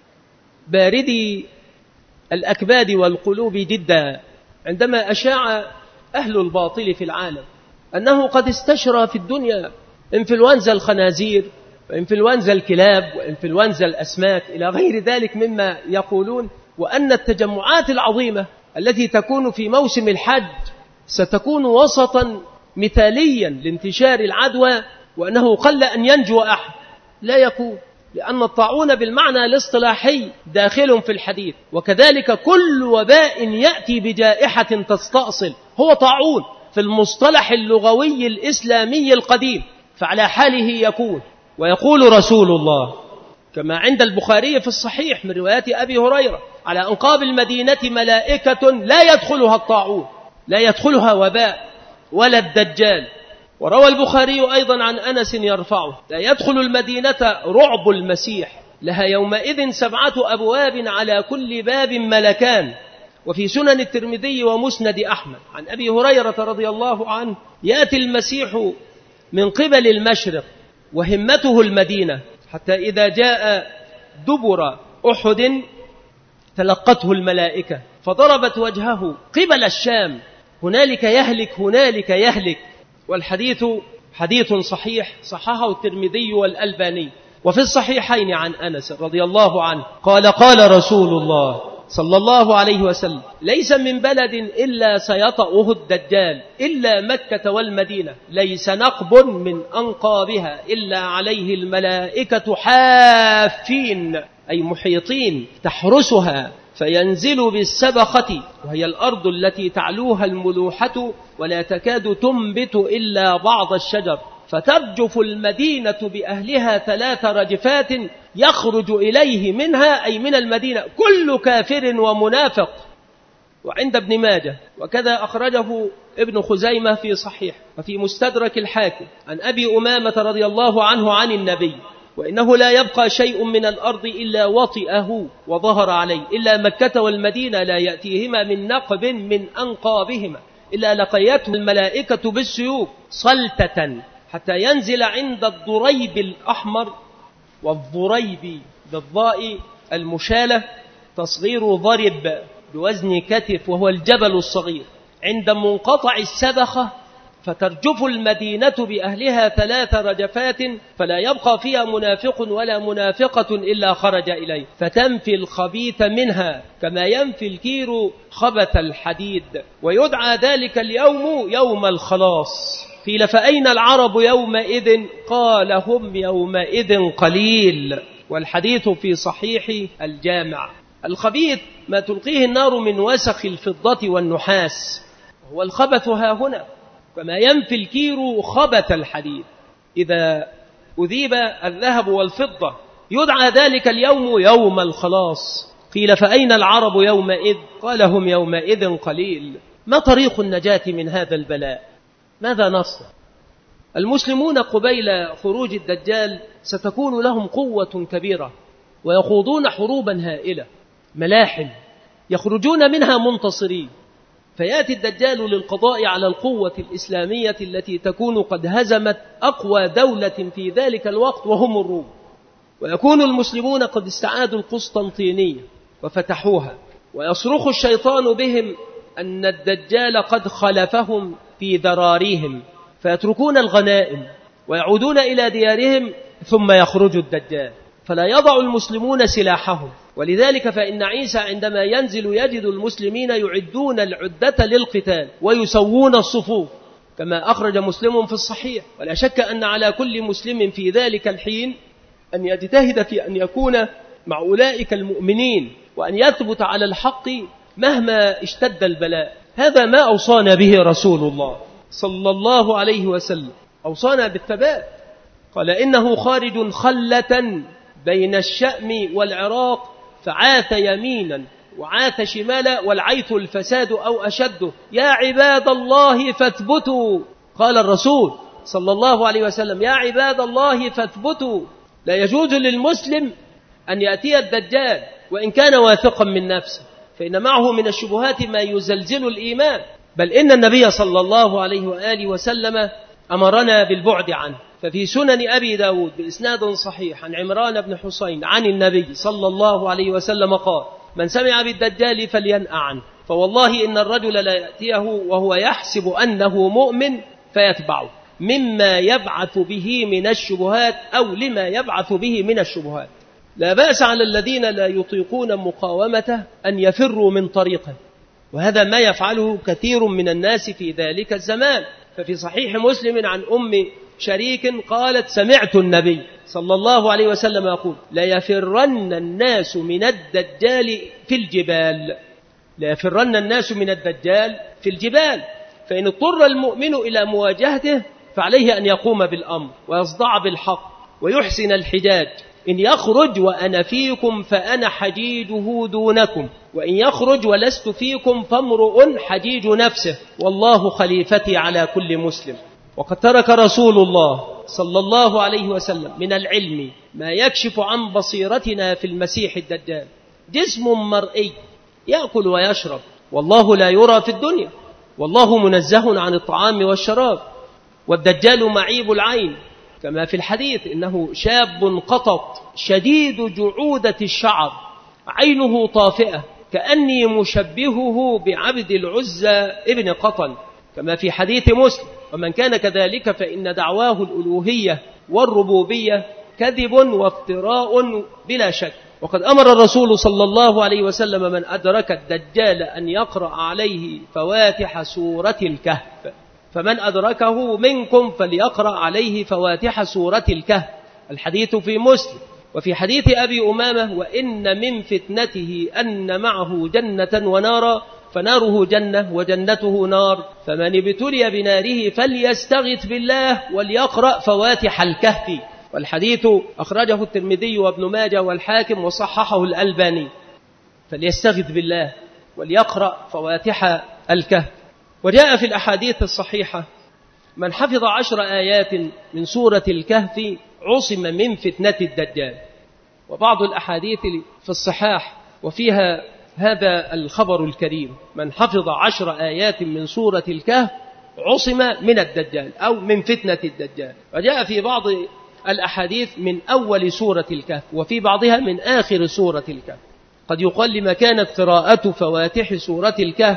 باردي الأكباد والقلوب جدا عندما أشاع أهل الباطل في العالم أنه قد استشرى في الدنيا إنفلونزا الخنازير وإنفلونزا الكلاب وإنفلونزا الأسماك إلى غير ذلك مما يقولون، وأن التجمعات العظيمة التي تكون في موسم الحج ستكون وسطا مثاليا لانتشار العدوى، وأنه قل أن ينجو أحد. لا يكون، لأن الطاعون بالمعنى الاصطلاحي داخل في الحديث، وكذلك كل وباء يأتي بجائحة تستأصل هو طاعون في المصطلح اللغوي الإسلامي القديم، فعلى حاله يكون. ويقول رسول الله كما عند البخاري في الصحيح من رواية أبي هريرة: على أنقاب المدينة ملائكة لا يدخلها الطاعون، لا يدخلها وباء ولا الدجال. وروى البخاري أيضا عن أنس يرفعه: لا يدخل المدينة رعب المسيح، لها يومئذ سبعة أبواب على كل باب ملكان. وفي سنن الترمذي ومسند أحمد عن أبي هريرة رضي الله عنه: يأتي المسيح من قبل المشرق وهمته المدينة، حتى إذا جاء دبر أحد تلقته الملائكة فضربت وجهه قبل الشام، هنالك يهلك هنالك يهلك. والحديث حديث صحيح صححه الترمذي والألباني. وفي الصحيحين عن أنس رضي الله عنه قال: قال رسول الله صلى الله عليه وسلم: ليس من بلد إلا سيطأه الدجال إلا مكة والمدينة، ليس نقب من أنقابها إلا عليه الملائكة حافين، أي محيطين تحرسها، فينزل بالسبخة، وهي الأرض التي تعلوها الملوحة ولا تكاد تنبت إلا بعض الشجر، فترجف المدينة بأهلها ثلاث رجفات يخرج إليه منها، أي من المدينة، كل كافر ومنافق. وعند ابن ماجه وكذا أخرجه ابن خزيمة في صحيح وفي مستدرك الحاكم عن أبي أمامة رضي الله عنه عن النبي: وإنه لا يبقى شيء من الأرض إلا وطئه وظهر عليه، إلا مكة والمدينة لا يأتيهما من نقب من أنقابهما إلا لقيته الملائكة بالسيوف صلتة، حتى ينزل عند الضريب الأحمر، والضريب بالضاء المشالة تصغير ضرب بوزن كتف، وهو الجبل الصغير، عند منقطع السبخة، فترجف المدينة بأهلها ثلاث رجفات، فلا يبقى فيها منافق ولا منافقة إلا خرج إليه، فتنفي الخبيث منها كما ينفي الكير خبث الحديد، ويدعى ذلك اليوم يوم الخلاص. قيل: فأين العرب يومئذ؟ قال: هم يومئذ قليل. والحديث في صحيح الجامع. الخبيث ما تلقيه النار من وسخ الفضة والنحاس، هو الخبث ها هنا، كما ينفي الكير خبث الحديد. إذا أذيب الذهب والفضة يدعى ذلك اليوم يوم الخلاص. قيل: فأين العرب يومئذ؟ قال: هم يومئذ قليل. ما طريق النجاة من هذا البلاء؟ ماذا نصنع؟ المسلمون قبيل خروج الدجال ستكون لهم قوة كبيرة، ويخوضون حروبا هائلة، ملاحم يخرجون منها منتصرين، فيأتي الدجال للقضاء على القوة الإسلامية التي تكون قد هزمت أقوى دولة في ذلك الوقت وهم الروم، ويكون المسلمون قد استعادوا القسطنطينية وفتحوها، ويصرخ الشيطان بهم أن الدجال قد خلفهم في ذراريهم، فيتركون الغنائم ويعودون إلى ديارهم، ثم يخرج الدجال، فلا يضع المسلمون سلاحهم. ولذلك فإن عيسى عندما ينزل يجد المسلمين يعدون العدة للقتال ويسوون الصفوف، كما أخرج مسلم في الصحيح. ولا شك أن على كل مسلم في ذلك الحين أن يجتهد في أن يكون مع أولئك المؤمنين، وأن يثبت على الحق مهما اشتد البلاء. هذا ما أوصانا به رسول الله صلى الله عليه وسلم، أوصانا بالثبات. قال: إنه خارج خلة بين الشأم والعراق، فعاث يمينا وعاث شمالا والعيث الفساد أو أشد. يا عباد الله فاثبتوا، قال الرسول صلى الله عليه وسلم: يا عباد الله فاثبتوا. لا يجوز للمسلم أن يأتي الدجال وإن كان واثقا من نفسه، فإن معه من الشبهات ما يزلزل الإيمان، بل إن النبي صلى الله عليه وآله وسلم أمرنا بالبعد عنه. ففي سنن أبي داود بإسناد صحيح عن عمران بن حسين عن النبي صلى الله عليه وسلم قال: من سمع بالدجال فلينأ عنه، فوالله إن الرجل لا يأتيه وهو يحسب أنه مؤمن فيتبعه، مما يبعث به من الشبهات أو لما يبعث به من الشبهات. لا بأس على الذين لا يطيقون مقاومته أن يفروا من طريقه، وهذا ما يفعله كثير من الناس في ذلك الزمان. ففي صحيح مسلم عن أم شريك قالت: سمعت النبي صلى الله عليه وسلم يقول: لا يفرن الناس من الدجال في الجبال. لا يفرن الناس من الدجال في الجبال. فإن اضطر المؤمن إلى مواجهته فعليه أن يقوم بالأمر ويصدع بالحق ويحسن الحجاج. إن يخرج وأنا فيكم فأنا حجيجه دونكم، وإن يخرج ولست فيكم فامرؤ حجيج نفسه، والله خليفتي على كل مسلم. وقد ترك رسول الله صلى الله عليه وسلم من العلم ما يكشف عن بصيرتنا في المسيح الدجال. جسم مرئي يأكل ويشرب، والله لا يرى في الدنيا، والله منزه عن الطعام والشراب. والدجال معيب العين، كما في الحديث: إنه شاب قطط شديد جعودة الشعر، عينه طافئة، كأني مشبهه بعبد العزى ابن قطن، كما في حديث مسلم: ومن كان كذلك فإن دعواه الألوهية والربوبية كذب وافتراء بلا شك. وقد أمر الرسول صلى الله عليه وسلم من أدرك الدجال أن يقرأ عليه فواتح سورة الكهف، فمن أدركه منكم فليقرأ عليه فواتح سورة الكهف. الحديث في مسلم. وفي حديث أبي أمامة: وإن من فتنته أن معه جنة ونارا، فناره جنة وجنته نار، فمن ابتلي بناره فليستغث بالله وليقرأ فواتح الكهف. والحديث أخرجه الترمذي وابن ماجه والحاكم وصححه الألباني. فليستغث بالله وليقرأ فواتح الكهف. وجاء في الأحاديث الصحيحة: من حفظ عشر آيات من سورة الكهف عصم من فتنة الدجال. وبعض الأحاديث في الصحاح وفيها هذا الخبر الكريم: من حفظ عشر آيات من سورة الكهف عصم من الدجال أو من فتنة الدجال. وجاء في بعض الأحاديث من أول سورة الكهف، وفي بعضها من آخر سورة الكهف. قد يقال لما كانت قراءة فواتح سورة الكهف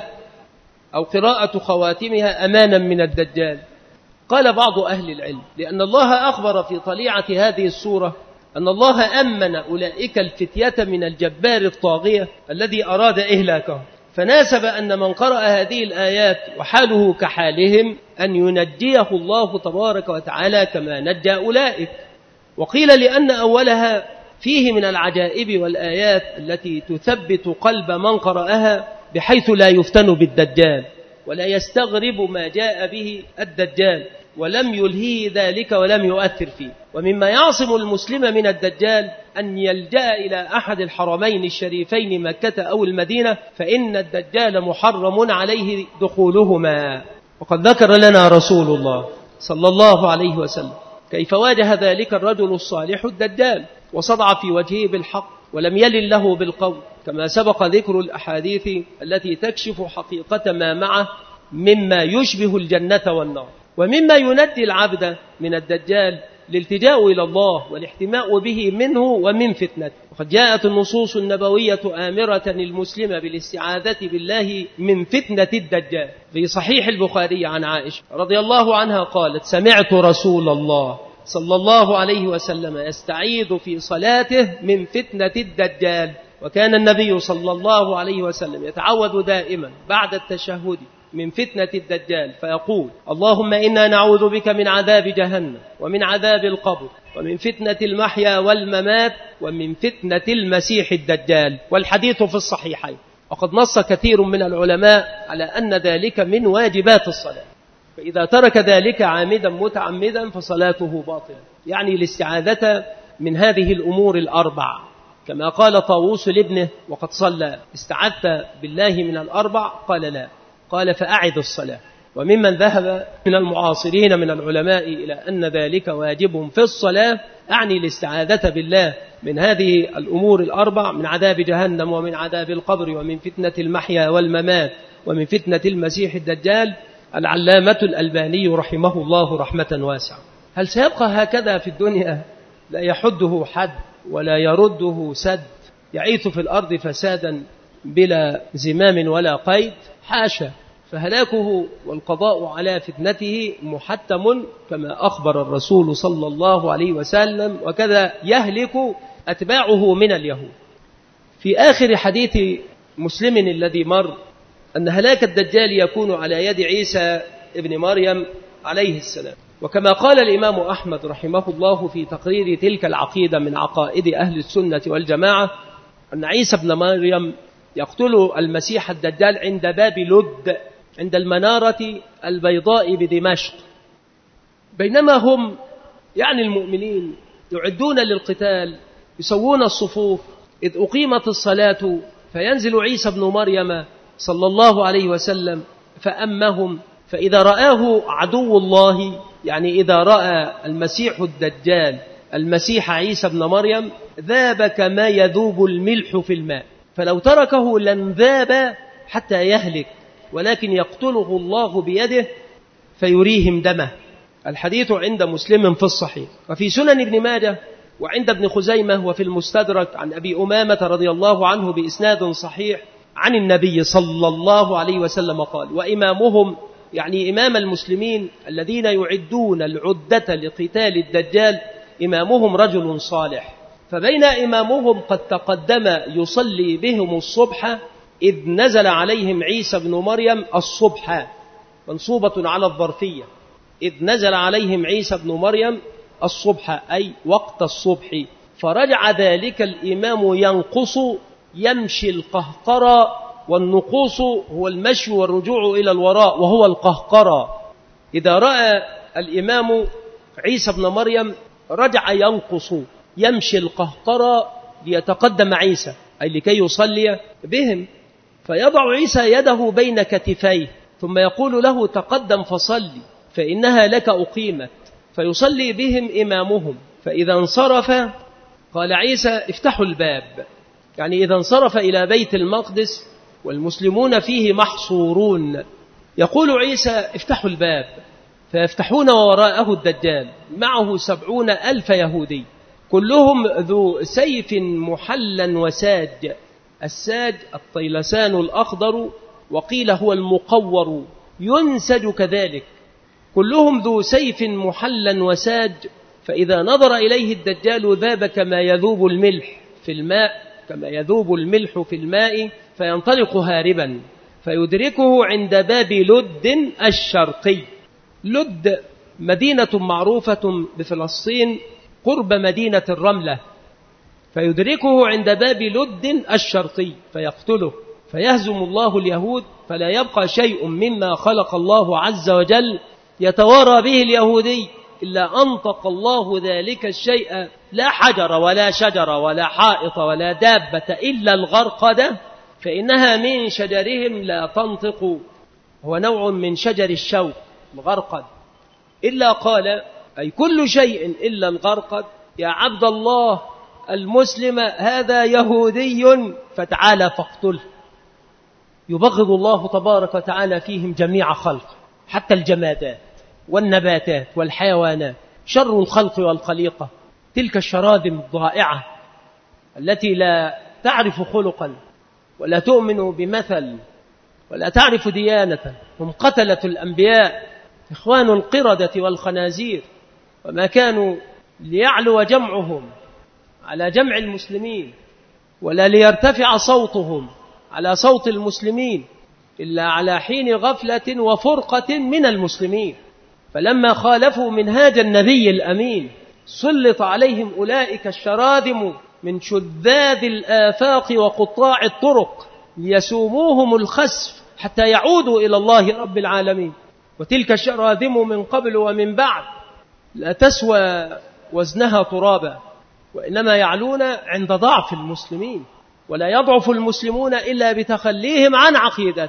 أو قراءة خواتمها أمانا من الدجال. قال بعض أهل العلم: لأن الله أخبر في طليعة هذه السورة أن الله أمن أولئك الفتية من الجبار الطاغية الذي أراد إهلاكهم، فناسب أن من قرأ هذه الآيات وحاله كحالهم أن ينجيه الله تبارك وتعالى كما نجى أولئك. وقيل لأن أولها فيه من العجائب والآيات التي تثبت قلب من قرأها بحيث لا يفتن بالدجال ولا يستغرب ما جاء به الدجال، ولم يلهيه ذلك ولم يؤثر فيه. ومما يعصم المسلم من الدجال أن يلجأ إلى أحد الحرمين الشريفين مكة أو المدينة، فإن الدجال محرم عليه دخولهما. وقد ذكر لنا رسول الله صلى الله عليه وسلم كيف واجه ذلك الرجل الصالح الدجال وصدع في وجهه بالحق ولم يلن له بالقول، كما سبق ذكر الأحاديث التي تكشف حقيقة ما معه مما يشبه الجنة والنار. ومما ينجي العبد من الدجال الالتجاء إلى الله والاحتماء به منه ومن فتنته. وقد جاءت النصوص النبوية آمرة المسلم بالاستعاذة بالله من فتنة الدجال. في صحيح البخاري عن عائشة رضي الله عنها قالت: سمعت رسول الله صلى الله عليه وسلم يستعيذ في صلاته من فتنة الدجال. وكان النبي صلى الله عليه وسلم يتعوذ دائما بعد التشهد من فتنة الدجال فيقول: اللهم إنا نعوذ بك من عذاب جهنم ومن عذاب القبر ومن فتنة المحيا والممات ومن فتنة المسيح الدجال. والحديث في الصحيحين. وقد نص كثير من العلماء على أن ذلك من واجبات الصلاة، فإذا ترك ذلك عامدا متعمدا فصلاته باطلة، يعني الاستعاذة من هذه الأمور الأربع. كما قال طاووس لابنه وقد صلى استعذت بالله من الأربع؟ قال لا، قال فأعد الصلاة. وممن ذهب من المعاصرين من العلماء إلى أن ذلك واجب في الصلاة، أعني الاستعاذة بالله من هذه الأمور الأربع، من عذاب جهنم ومن عذاب القبر ومن فتنة المحيا والممات ومن فتنة المسيح الدجال، العلامة الألباني رحمه الله رحمة واسعة. هل سيبقى هكذا في الدنيا لا يحده حد ولا يرده سد، يعيث في الأرض فسادا بلا زمام ولا قيد؟ حاشا، فهلاكه والقضاء على فتنته محتم كما أخبر الرسول صلى الله عليه وسلم، وكذا يهلك أتباعه من اليهود. في آخر حديث مسلم الذي مر أن هلاك الدجال يكون على يد عيسى ابن مريم عليه السلام. وكما قال الإمام أحمد رحمه الله في تقرير تلك العقيدة من عقائد أهل السنة والجماعة، أن عيسى ابن مريم يقتل المسيح الدجال عند باب لد عند المنارة البيضاء بدمشق، بينما هم يعني المؤمنين يعدون للقتال، يسوون الصفوف، إذ أقيمت الصلاة فينزل عيسى ابن مريم صلى الله عليه وسلم فأمهم، فإذا رآه عدو الله، يعني إذا رأى المسيح الدجال المسيح عيسى ابن مريم، ذاب كما يذوب الملح في الماء، فلو تركه لن ذاب حتى يهلك، ولكن يقتله الله بيده فيريهم دمه. الحديث عند مسلم في الصحيح، وفي سنن ابن ماجه وعند ابن خزيمة وفي المستدرك عن أبي أمامة رضي الله عنه بإسناد صحيح عن النبي صلى الله عليه وسلم قال: وإمامهم، يعني إمام المسلمين الذين يعدون العدة لقتال الدجال، إمامهم رجل صالح، فبين إمامهم قد تقدم يصلي بهم الصبح إذ نزل عليهم عيسى بن مريم الصبح، منصوبة على الظرفية، إذ نزل عليهم عيسى بن مريم الصبح أي وقت الصبح، فرجع ذلك الإمام ينقص يمشي القهقرى، والنقوص هو المشي والرجوع إلى الوراء وهو القهقرى. إذا رأى الإمام عيسى بن مريم رجع ينقص يمشي القهقرى ليتقدم عيسى، أي لكي يصلي بهم، فيضع عيسى يده بين كتفيه ثم يقول له: تقدم فصلي فإنها لك أقيمت، فيصلي بهم إمامهم. فإذا انصرف قال عيسى: افتحوا الباب، يعني إذا انصرف إلى بيت المقدس والمسلمون فيه محصورون، يقول عيسى: افتحوا الباب، فيفتحون ووراءه الدجال معه سبعون ألف يهودي كلهم ذو سيف محلا وساج. الساج الطيلسان الأخضر، وقيل هو المقور، ينسج كذلك، كلهم ذو سيف محلا وساج. فإذا نظر إليه الدجال ذاب كما يذوب الملح في الماء، كما يذوب الملح في الماء، فينطلق هاربا فيدركه عند باب لد الشرقي. لد مدينة معروفة بفلسطين قرب مدينة الرملة، فيدركه عند باب لد الشرقي فيقتله، فيهزم الله اليهود، فلا يبقى شيء مما خلق الله عز وجل يتوارى به اليهودي إلا أنطق الله ذلك الشيء، لا حجر ولا شجر ولا حائط ولا دابة إلا الغرقدة، فإنها من شجرهم لا تنطق، هو نوع من شجر الشوك الغرقد، إلا قال، أي كل شيء إلا الغرقد: يا عبد الله المسلم هذا يهودي فتعالى فاقتله. يبغض الله تبارك وتعالى فيهم جميع خلقه، حتى الجمادات والنباتات والحيوانات، شر الخلق والخليقة، تلك الشراذم الضائعة التي لا تعرف خلقا ولا تؤمن بمثل ولا تعرف ديانة، هم قتلة الأنبياء، إخوان القردة والخنازير، وما كانوا ليعلو جمعهم على جمع المسلمين ولا ليرتفع صوتهم على صوت المسلمين إلا على حين غفلة وفرقة من المسلمين. فلما خالفوا منهاج النبي الأمين سلط عليهم أولئك الشراذم من شذاذ الآفاق وقطاع الطرق ليسوموهم الخسف حتى يعودوا إلى الله رب العالمين. وتلك الشراذم من قبل ومن بعد لا تسوى وزنها ترابا، وإنما يعلون عند ضعف المسلمين، ولا يضعف المسلمون إلا بتخليهم عن عقيدته،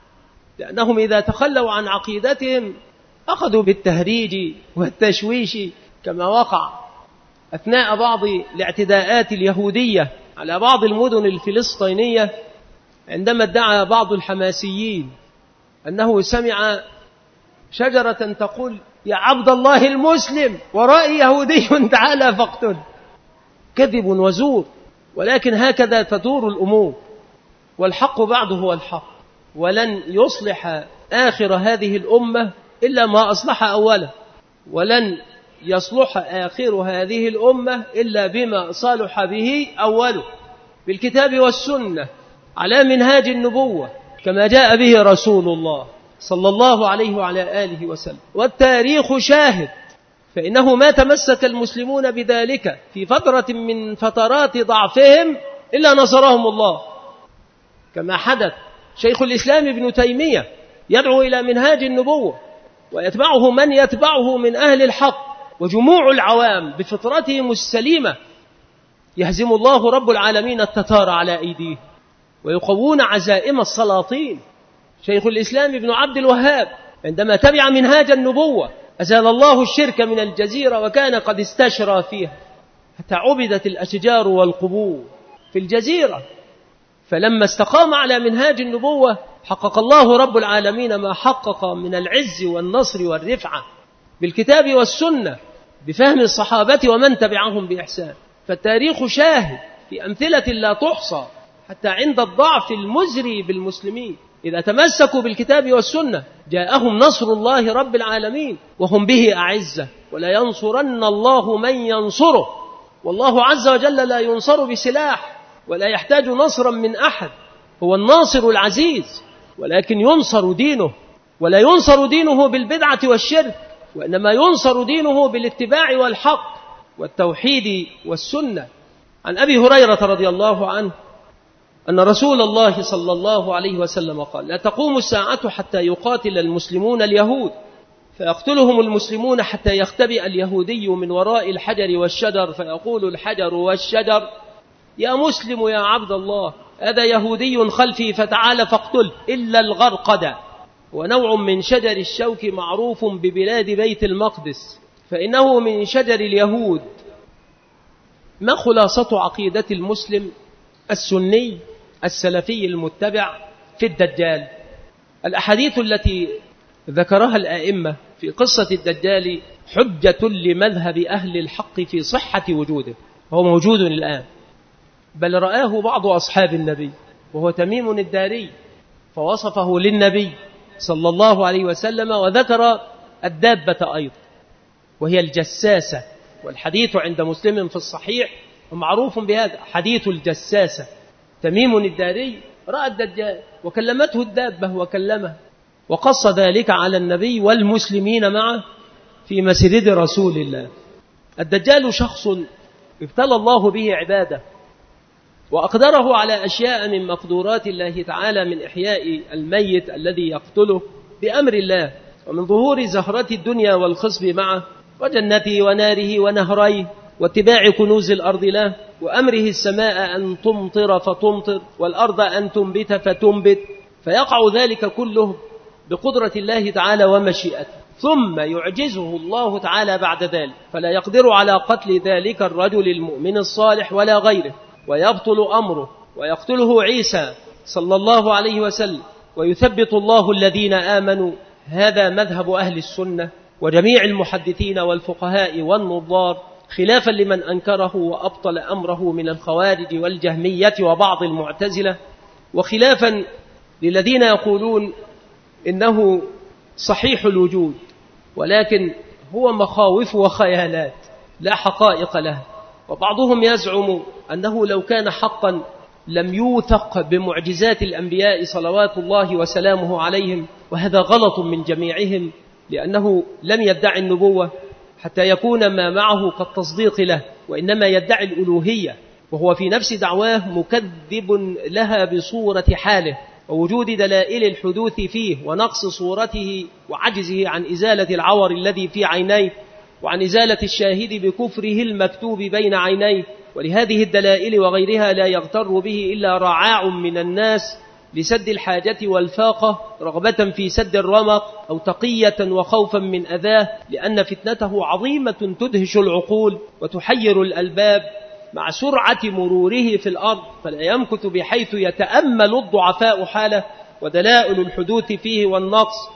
لأنهم إذا تخلوا عن عقيدتهم أخذوا بالتهريج والتشويش كما وقع أثناء بعض الاعتداءات اليهودية على بعض المدن الفلسطينية، عندما ادعى بعض الحماسيين أنه سمع شجرة تقول يا عبد الله المسلم ورائي يهودي تعالى فاقتل. كذب وزور، ولكن هكذا تدور الأمور، والحق بعده هو الحق، ولن يصلح آخر هذه الأمة إلا ما أصلح أوله، ولن يصلح آخر هذه الأمة إلا بما صالح به أوله، بالكتاب والسنة على منهاج النبوة كما جاء به رسول الله صلى الله عليه وعلى آله وسلم. والتاريخ شاهد، فإنه ما تمسك المسلمون بذلك في فترة من فترات ضعفهم إلا نصرهم الله، كما حدث. شيخ الإسلام ابن تيمية يدعو إلى منهاج النبوة، ويتبعه من يتبعه من أهل الحق، وجموع العوام بفطرتهم السليمة يهزم الله رب العالمين التتار على أيديه، ويقوون عزائم السلاطين. شيخ الإسلام ابن عبد الوهاب عندما تبع منهاج النبوة أزال الله الشرك من الجزيرة، وكان قد استشرى فيها حتى عبدت الأشجار والقبور في الجزيرة. فلما استقام على منهاج النبوة حقق الله رب العالمين ما حقق من العز والنصر والرفعة بالكتاب والسنة بفهم الصحابة ومن تبعهم بإحسان. فالتاريخ شاهد في أمثلة لا تحصى، حتى عند الضعف المزري بالمسلمين إذا تمسكوا بالكتاب والسنة جاءهم نصر الله رب العالمين وهم به أعزة، ولا ينصرن الله من ينصره، والله عز وجل لا ينصر بسلاح ولا يحتاج نصرا من أحد، هو الناصر العزيز، ولكن ينصر دينه، ولا ينصر دينه بالبدعة والشرك، وإنما ينصر دينه بالاتباع والحق والتوحيد والسنة. عن أبي هريرة رضي الله عنه أن رسول الله صلى الله عليه وسلم قال لا تقوم الساعة حتى يقاتل المسلمون اليهود فيقتلهم المسلمون حتى يختبئ اليهودي من وراء الحجر والشجر فيقول الحجر والشجر يا مسلم يا عبد الله هذا يهودي خلفي فتعال فاقتل إلا الغرقد، ونوع من شجر الشوك معروف ببلاد بيت المقدس فإنه من شجر اليهود. ما خلاصة عقيدة المسلم السني السلفي المتبع في الدجال؟ الأحاديث التي ذكرها الآئمة في قصة الدجال حجة لمذهب أهل الحق في صحة وجوده، وهو موجود الآن، بل رآه بعض أصحاب النبي وهو تميم الداري فوصفه للنبي صلى الله عليه وسلم، وذكر الدابة أيضا وهي الجساسة، والحديث عند مسلم في الصحيح ومعروف بهذا حديث الجساسة. تميم الداري رأى الدجال وكلمته الدابة وكلمه، وقص ذلك على النبي والمسلمين معه في مسجد رسول الله. الدجال شخص ابتلى الله به عباده وأقدره على أشياء من مقدورات الله تعالى، من إحياء الميت الذي يقتله بأمر الله، ومن ظهور زهرة الدنيا والخصب معه، وجنته وناره ونهريه، واتباع كنوز الأرض له، وأمره السماء أن تمطر فتمطر والأرض أن تنبت فتنبت، فيقع ذلك كله بقدرة الله تعالى ومشيئته، ثم يعجزه الله تعالى بعد ذلك فلا يقدر على قتل ذلك الرجل المؤمن الصالح ولا غيره، ويبطل أمره ويقتله عيسى صلى الله عليه وسلم، ويثبت الله الذين آمنوا. هذا مذهب أهل السنة وجميع المحدثين والفقهاء والنظار، خلافا لمن أنكره وأبطل أمره من الخوارج والجهمية وبعض المعتزلة، وخلافا للذين يقولون إنه صحيح الوجود ولكن هو مخاوف وخيالات لا حقائق له. وبعضهم يزعم أنه لو كان حقا لم يوثق بمعجزات الأنبياء صلوات الله وسلامه عليهم، وهذا غلط من جميعهم، لأنه لم يدعي النبوة حتى يكون ما معه كالتصديق له، وإنما يدعي الألوهية، وهو في نفس دعواه مكذب لها بصورة حاله ووجود دلائل الحدوث فيه ونقص صورته وعجزه عن إزالة العور الذي في عينيه، وعن إزالة الشاهد بكفره المكتوب بين عينيه، ولهذه الدلائل وغيرها لا يغتر به إلا رعاع من الناس لسد الحاجة والفاقة، رغبة في سد الرمق أو تقية وخوفا من أذاه، لأن فتنته عظيمة تدهش العقول وتحير الألباب مع سرعة مروره في الأرض، فلا يمكث بحيث يتأمل الضعفاء حاله ودلائل الحدوث فيه والنقص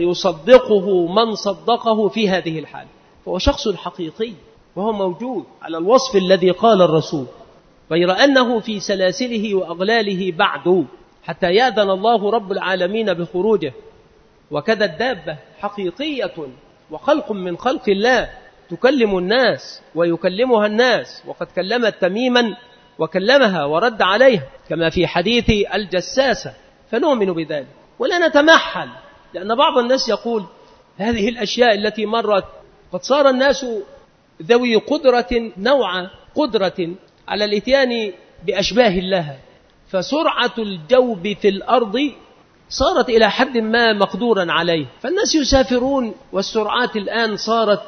فيصدقه من صدقه في هذه الحال. فهو شخص حقيقي وهو موجود على الوصف الذي قال الرسول، غير أنه في سلاسله وأغلاله بعد حتى يأذن الله رب العالمين بخروجه. وكذا الدابة حقيقية وخلق من خلق الله تكلم الناس ويكلمها الناس، وقد كلمت تميما وكلمها ورد عليها كما في حديث الجساسة، فنؤمن بذلك ولا نتمحل، لأن بعض الناس يقول هذه الأشياء التي مرت قد صار الناس ذوي قدرة نوع قدرة على الاتيان بأشباه الله، فسرعة الجوب في الأرض صارت إلى حد ما مقدورا عليه، فالناس يسافرون والسرعات الآن صارت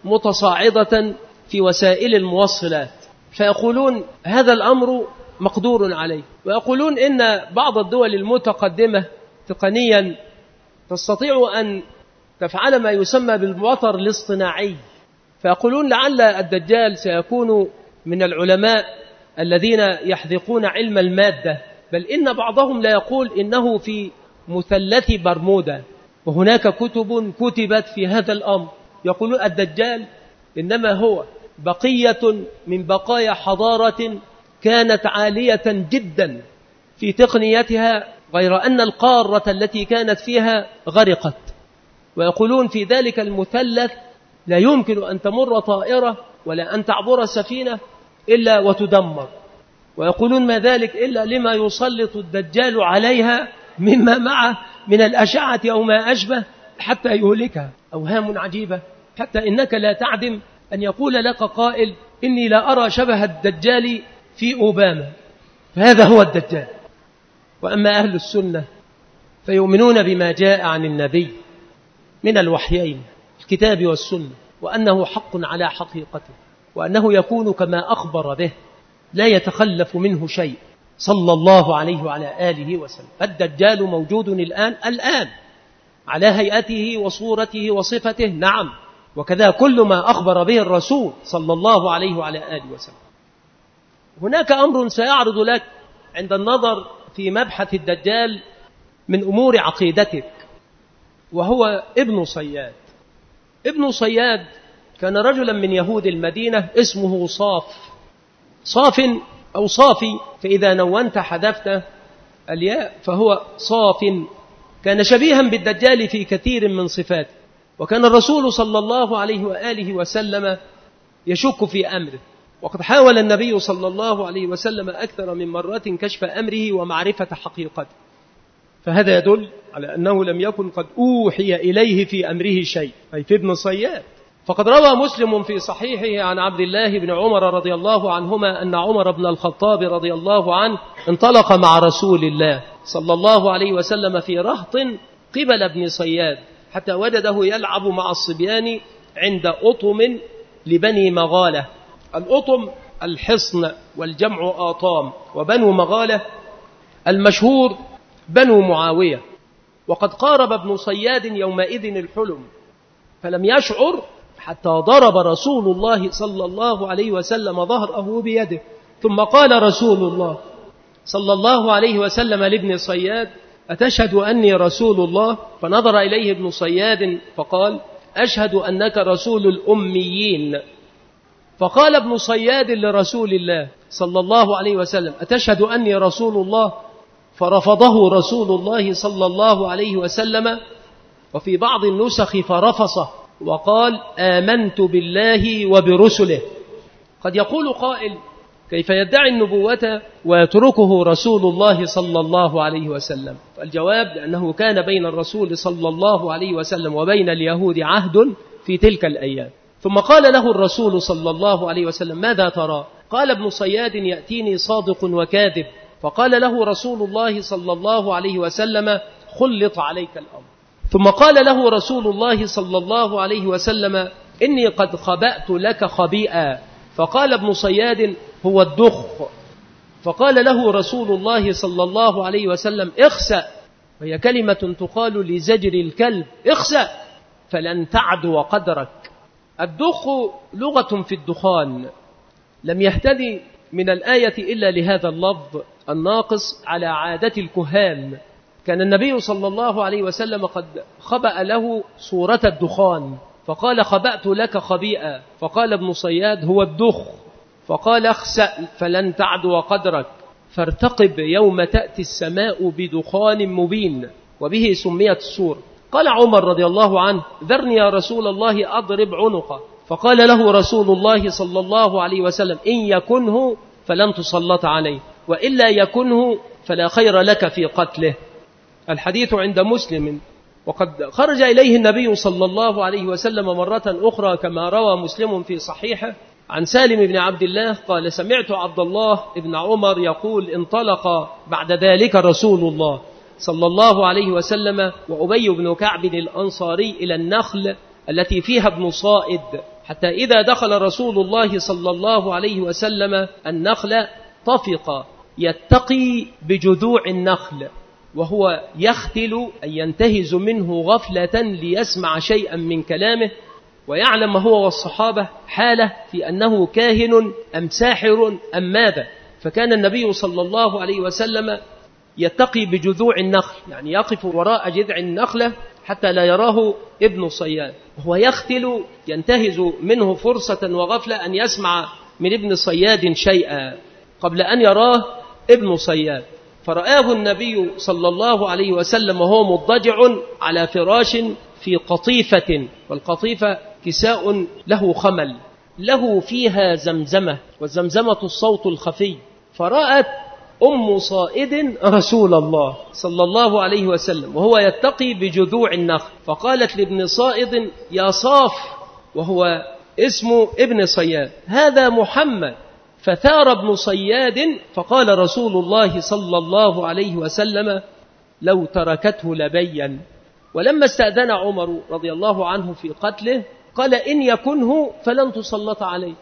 متصاعدة في وسائل الموصلات، فيقولون هذا الأمر مقدور عليه، ويقولون إن بعض الدول المتقدمة تقنيا تستطيع أن تفعل ما يسمى بالمطر الاصطناعي، فيقولون لعل الدجال سيكون من العلماء الذين يحذقون علم المادة، بل إن بعضهم لا يقول إنه في مثلث برمودا، وهناك كتب كتبت في هذا الأمر يقولون الدجال إنما هو بقية من بقايا حضارة كانت عالية جدا في تقنيتها، غير أن القارة التي كانت فيها غرقت، ويقولون في ذلك المثلث لا يمكن أن تمر طائرة ولا أن تعبر سفينة إلا وتدمر، ويقولون ما ذلك إلا لما يسلط الدجال عليها مما معه من الأشعة أو ما أشبه حتى يهلكها. أوهام عجيبة، حتى إنك لا تعدم أن يقول لك قائل إني لا أرى شبه الدجال في أوباما، فهذا هو الدجال. وأما أهل السنة فيؤمنون بما جاء عن النبي من الوحيين الكتاب والسنة، وأنه حق على حقيقته، وأنه يكون كما أخبر به لا يتخلف منه شيء صلى الله عليه وعلى آله وسلم. الدجال موجود الآن الآن على هيئته وصورته وصفته، نعم، وكذا كل ما أخبر به الرسول صلى الله عليه وعلى آله وسلم. هناك أمر سيعرض لك عند النظر في مبحث الدجال من أمور عقيدتك، وهو ابن صياد. ابن صياد كان رجلا من يهود المدينة اسمه صاف، صاف أو صافي، فإذا نونت حذفت الياء فهو صاف. كان شبيها بالدجال في كثير من صفاته، وكان الرسول صلى الله عليه وآله وسلم يشك في أمره، وقد حاول النبي صلى الله عليه وسلم أكثر من مرات كشف أمره ومعرفة حقيقته، فهذا يدل على أنه لم يكن قد أوحي إليه في أمره شيء، أي في ابن صياد. فقد روى مسلم في صحيحه عن عبد الله بن عمر رضي الله عنهما أن عمر بن الخطاب رضي الله عنه انطلق مع رسول الله صلى الله عليه وسلم في رهط قبل ابن صياد، حتى وجده يلعب مع الصبيان عند أطم لبني مغالة. الأطم الحصن والجمع آطام، وبنو مغالة المشهور بنو معاوية. وقد قارب ابن صياد يومئذ الحلم، فلم يشعر حتى ضرب رسول الله صلى الله عليه وسلم ظهره بيده، ثم قال رسول الله صلى الله عليه وسلم لابن صياد أتشهد أني رسول الله؟ فنظر إليه ابن صياد فقال أشهد أنك رسول الأميين. فقال ابن صياد لرسول الله صلى الله عليه وسلم أتشهد أني رسول الله؟ فرفضه رسول الله صلى الله عليه وسلم، وفي بعض النسخ فرفصه وقال آمنت بالله وبرسله. قد يقول قائل كيف يدعي النبوة ويتركه رسول الله صلى الله عليه وسلم؟ الجواب لأنه كان بين الرسول صلى الله عليه وسلم وبين اليهود عهد في تلك الأيام. ثم قال له الرسول صلى الله عليه وسلم ماذا ترى؟ قال ابن صياد يأتيني صادق وكاذب. فقال له رسول الله صلى الله عليه وسلم خلط عليك الأمر. ثم قال له رسول الله صلى الله عليه وسلم إني قد خبأت لك خبيئا. فقال ابن صياد هو الدخ. فقال له رسول الله صلى الله عليه وسلم اخسأ، وهي كلمة تقال لزجر الكلب، اخسأ فلن تعدو قدرك. الدخ لغة في الدخان، لم يهتدي من الآية إلا لهذا اللفظ الناقص على عادة الكهان. كان النبي صلى الله عليه وسلم قد خبأ له صورة الدخان فقال خبأت لك خبيئا، فقال ابن صياد هو الدخ، فقال اخسأ فلن تعدو قدرك، فارتقب يوم تأتي السماء بدخان مبين، وبه سميت السورة. قال عمر رضي الله عنه ذرني يا رسول الله أضرب عنقه، فقال له رسول الله صلى الله عليه وسلم إن يكنه فلن تسلط عليه، وإلا يكنه فلا خير لك في قتله. الحديث عند مسلم، وقد خرج إليه النبي صلى الله عليه وسلم مرة أخرى كما روى مسلم في صحيحه عن سالم بن عبد الله قال سمعت عبد الله بن عمر يقول انطلق بعد ذلك رسول الله صلى الله عليه وسلم وأبي بن كعب الأنصاري إلى النخل التي فيها ابن صائد، حتى إذا دخل رسول الله صلى الله عليه وسلم النخل طفق يتقي بجذوع النخل، وهو يختل أن ينتهز منه غفلة ليسمع شيئا من كلامه، ويعلم هو والصحابة حاله في أنه كاهن أم ساحر أم ماذا. فكان النبي صلى الله عليه وسلم يتقي بجذوع النخل، يعني يقف وراء جذع النخلة حتى لا يراه ابن صياد، وهو يختل ينتهز منه فرصة وغفلة أن يسمع من ابن صياد شيئا قبل أن يراه ابن صياد. فرآه النبي صلى الله عليه وسلم وهو مضطجع على فراش في قطيفة، والقطيفة كساء له خمل له فيها زمزمة، والزمزمة الصوت الخفي. فرأت أم صائد رسول الله صلى الله عليه وسلم وهو يتقي بجذوع النخل، فقالت لابن صائد يا صاف، وهو اسم ابن صياد، هذا محمد. فثار ابن صياد فقال رسول الله صلى الله عليه وسلم لو تركته لبين. ولما استأذن عمر رضي الله عنه في قتله قال إن يكنه فلن تسلط عليه،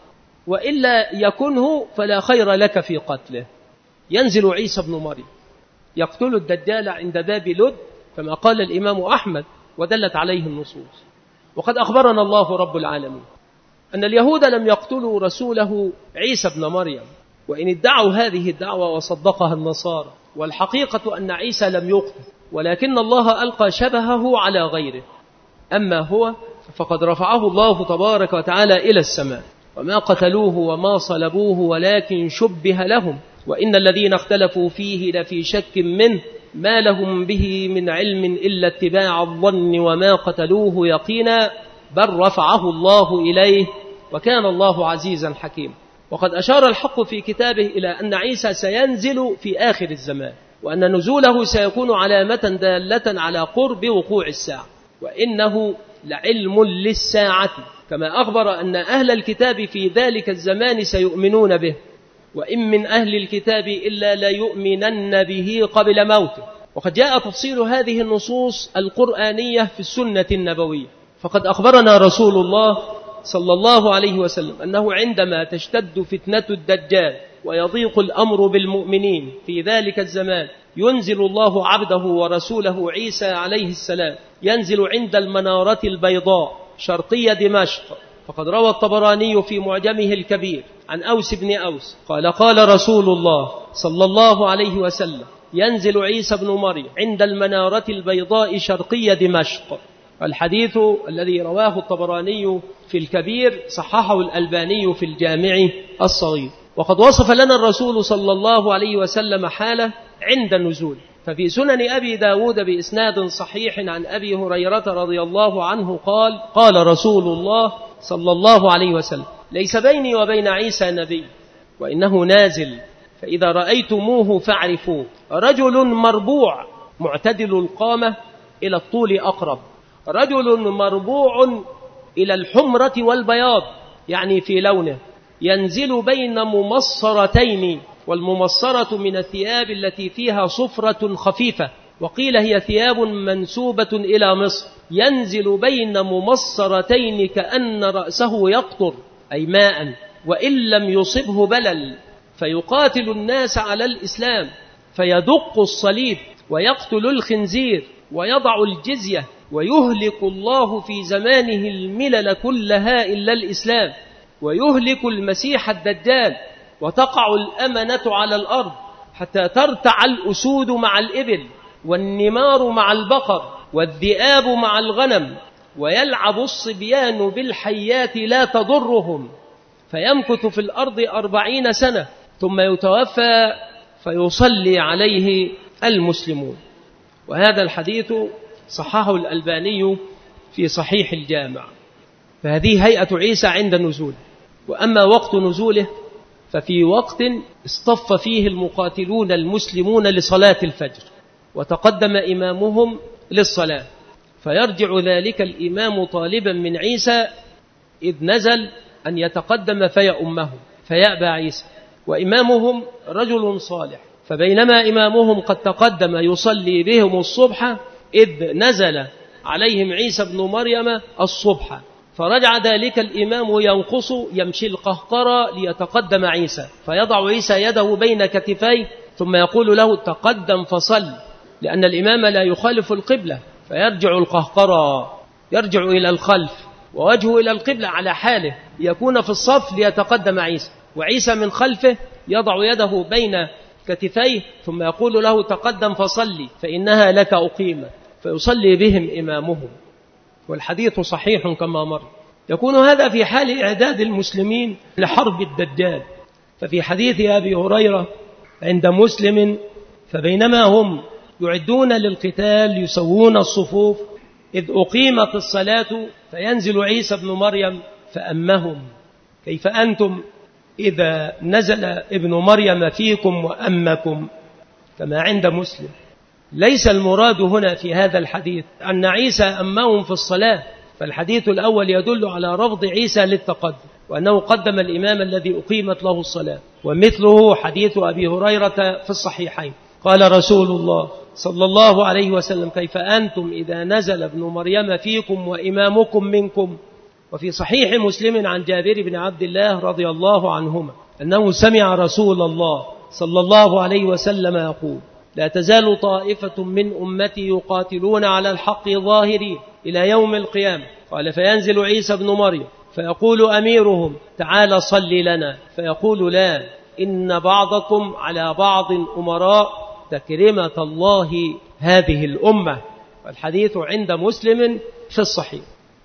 وإلا يكنه فلا خير لك في قتله. ينزل عيسى بن مريم يقتل الدجال عند باب لد كما قال الإمام أحمد ودلت عليه النصوص. وقد أخبرنا الله رب العالمين أن اليهود لم يقتلوا رسوله عيسى بن مريم، وإن ادعوا هذه الدعوة وصدقها النصارى، والحقيقة أن عيسى لم يقتل، ولكن الله ألقى شبهه على غيره. أما هو فقد رفعه الله تبارك وتعالى إلى السماء، وما قتلوه وما صلبوه ولكن شبه لهم، وإن الذين اختلفوا فيه لفي شك منه ما لهم به من علم إلا اتباع الظن وما قتلوه يقينا بل رفعه الله إليه وكان الله عزيزا حكيما. وقد أشار الحق في كتابه إلى أن عيسى سينزل في آخر الزمان، وأن نزوله سيكون علامة دالة على قرب وقوع الساعة، وإنه لعلم للساعة، كما أخبر أن أهل الكتاب في ذلك الزمان سيؤمنون به، وإن من أهل الكتاب إلا ليؤمنن به قبل موته. وقد جاء تفصيل هذه النصوص القرآنية في السنة النبوية. فقد أخبرنا رسول الله صلى الله عليه وسلم أنه عندما تشتد فتنة الدجال ويضيق الأمر بالمؤمنين في ذلك الزمان ينزل الله عبده ورسوله عيسى عليه السلام، ينزل عند المنارة البيضاء شرقية دمشق. فقد روى الطبراني في معجمه الكبير عن أوس بن أوس قال قال رسول الله صلى الله عليه وسلم ينزل عيسى بن مريم عند المنارة البيضاء شرقية دمشق. الحديث الذي رواه الطبراني في الكبير صححه الألباني في الجامع الصغير. وقد وصف لنا الرسول صلى الله عليه وسلم حاله عند النزول، ففي سنن أبي داود بإسناد صحيح عن أبي هريرة رضي الله عنه قال قال رسول الله صلى الله عليه وسلم ليس بيني وبين عيسى نبي وإنه نازل، فإذا رأيتموه فاعرفوه، رجل مربوع معتدل القامة إلى الطول أقرب، رجل مربوع إلى الحمرة والبياض يعني في لونه، ينزل بين ممصرتين، والممصرة من الثياب التي فيها صفرة خفيفة، وقيل هي ثياب منسوبة إلى مصر، ينزل بين ممصرتين كأن رأسه يقطر أي ماء، وإن لم يصبه بلل فيقاتل الناس على الإسلام، فيدق الصليب ويقتل الخنزير ويضع الجزية، ويهلك الله في زمانه الملل كلها إلا الإسلام، ويهلك المسيح الدجال، وتقع الأمنة على الأرض حتى ترتع الأسود مع الإبل، والنمار مع البقر، والذئاب مع الغنم، ويلعب الصبيان بالحيات لا تضرهم، فيمكث في الأرض أربعين سنة ثم يتوفى فيصلي عليه المسلمون. وهذا الحديث صححه الألباني في صحيح الجامع. فهذه هيئة عيسى عند نزوله. وأما وقت نزوله ففي وقت اصطف فيه المقاتلون المسلمون لصلاة الفجر، وتقدم إمامهم للصلاة، فيرجع ذلك الإمام طالبا من عيسى إذ نزل أن يتقدم فيأمه، فيأبى عيسى، وإمامهم رجل صالح، فبينما إمامهم قد تقدم يصلي بهم الصبح إذ نزل عليهم عيسى بن مريم الصبح، فرجع ذلك الإمام ينقص يمشي القهقرة ليتقدم عيسى، فيضع عيسى يده بين كتفيه ثم يقول له تقدم فصل، لأن الإمام لا يخالف القبلة، فيرجع القهقرة يرجع إلى الخلف ووجهه إلى القبلة على حاله، يكون في الصف ليتقدم عيسى، وعيسى من خلفه يضع يده بين كتفيه ثم يقول له تقدم فصلي فإنها لك أقيمة، فيصلي بهم إمامهم. والحديث صحيح كما مر. يكون هذا في حال إعداد المسلمين لحرب الدجال. ففي حديث أبي هريرة عند مسلم فبينما هم يعدون للقتال يسوون الصفوف إذ أقيمت الصلاة فينزل عيسى بن مريم فأمهم. كيف أنتم إذا نزل ابن مريم فيكم وأمكم؟ كما عند مسلم. ليس المراد هنا في هذا الحديث أن عيسى أمهم في الصلاة، فالحديث الأول يدل على رفض عيسى للتقدم، وأنه قدم الإمام الذي أقيمت له الصلاة. ومثله حديث أبي هريرة في الصحيحين قال رسول الله صلى الله عليه وسلم كيف أنتم إذا نزل ابن مريم فيكم وإمامكم منكم. وفي صحيح مسلم عن جابر بن عبد الله رضي الله عنهما أنه سمع رسول الله صلى الله عليه وسلم يقول لا تزال طائفة من أمتي يقاتلون على الحق ظاهرين إلى يوم القيامة. قال فينزل عيسى بن مريم فيقول أميرهم تعال صل لنا، فيقول لا إن بعضكم على بعض أمراء تكرمة الله هذه الأمة. والحديث عند مسلم في الصحيح.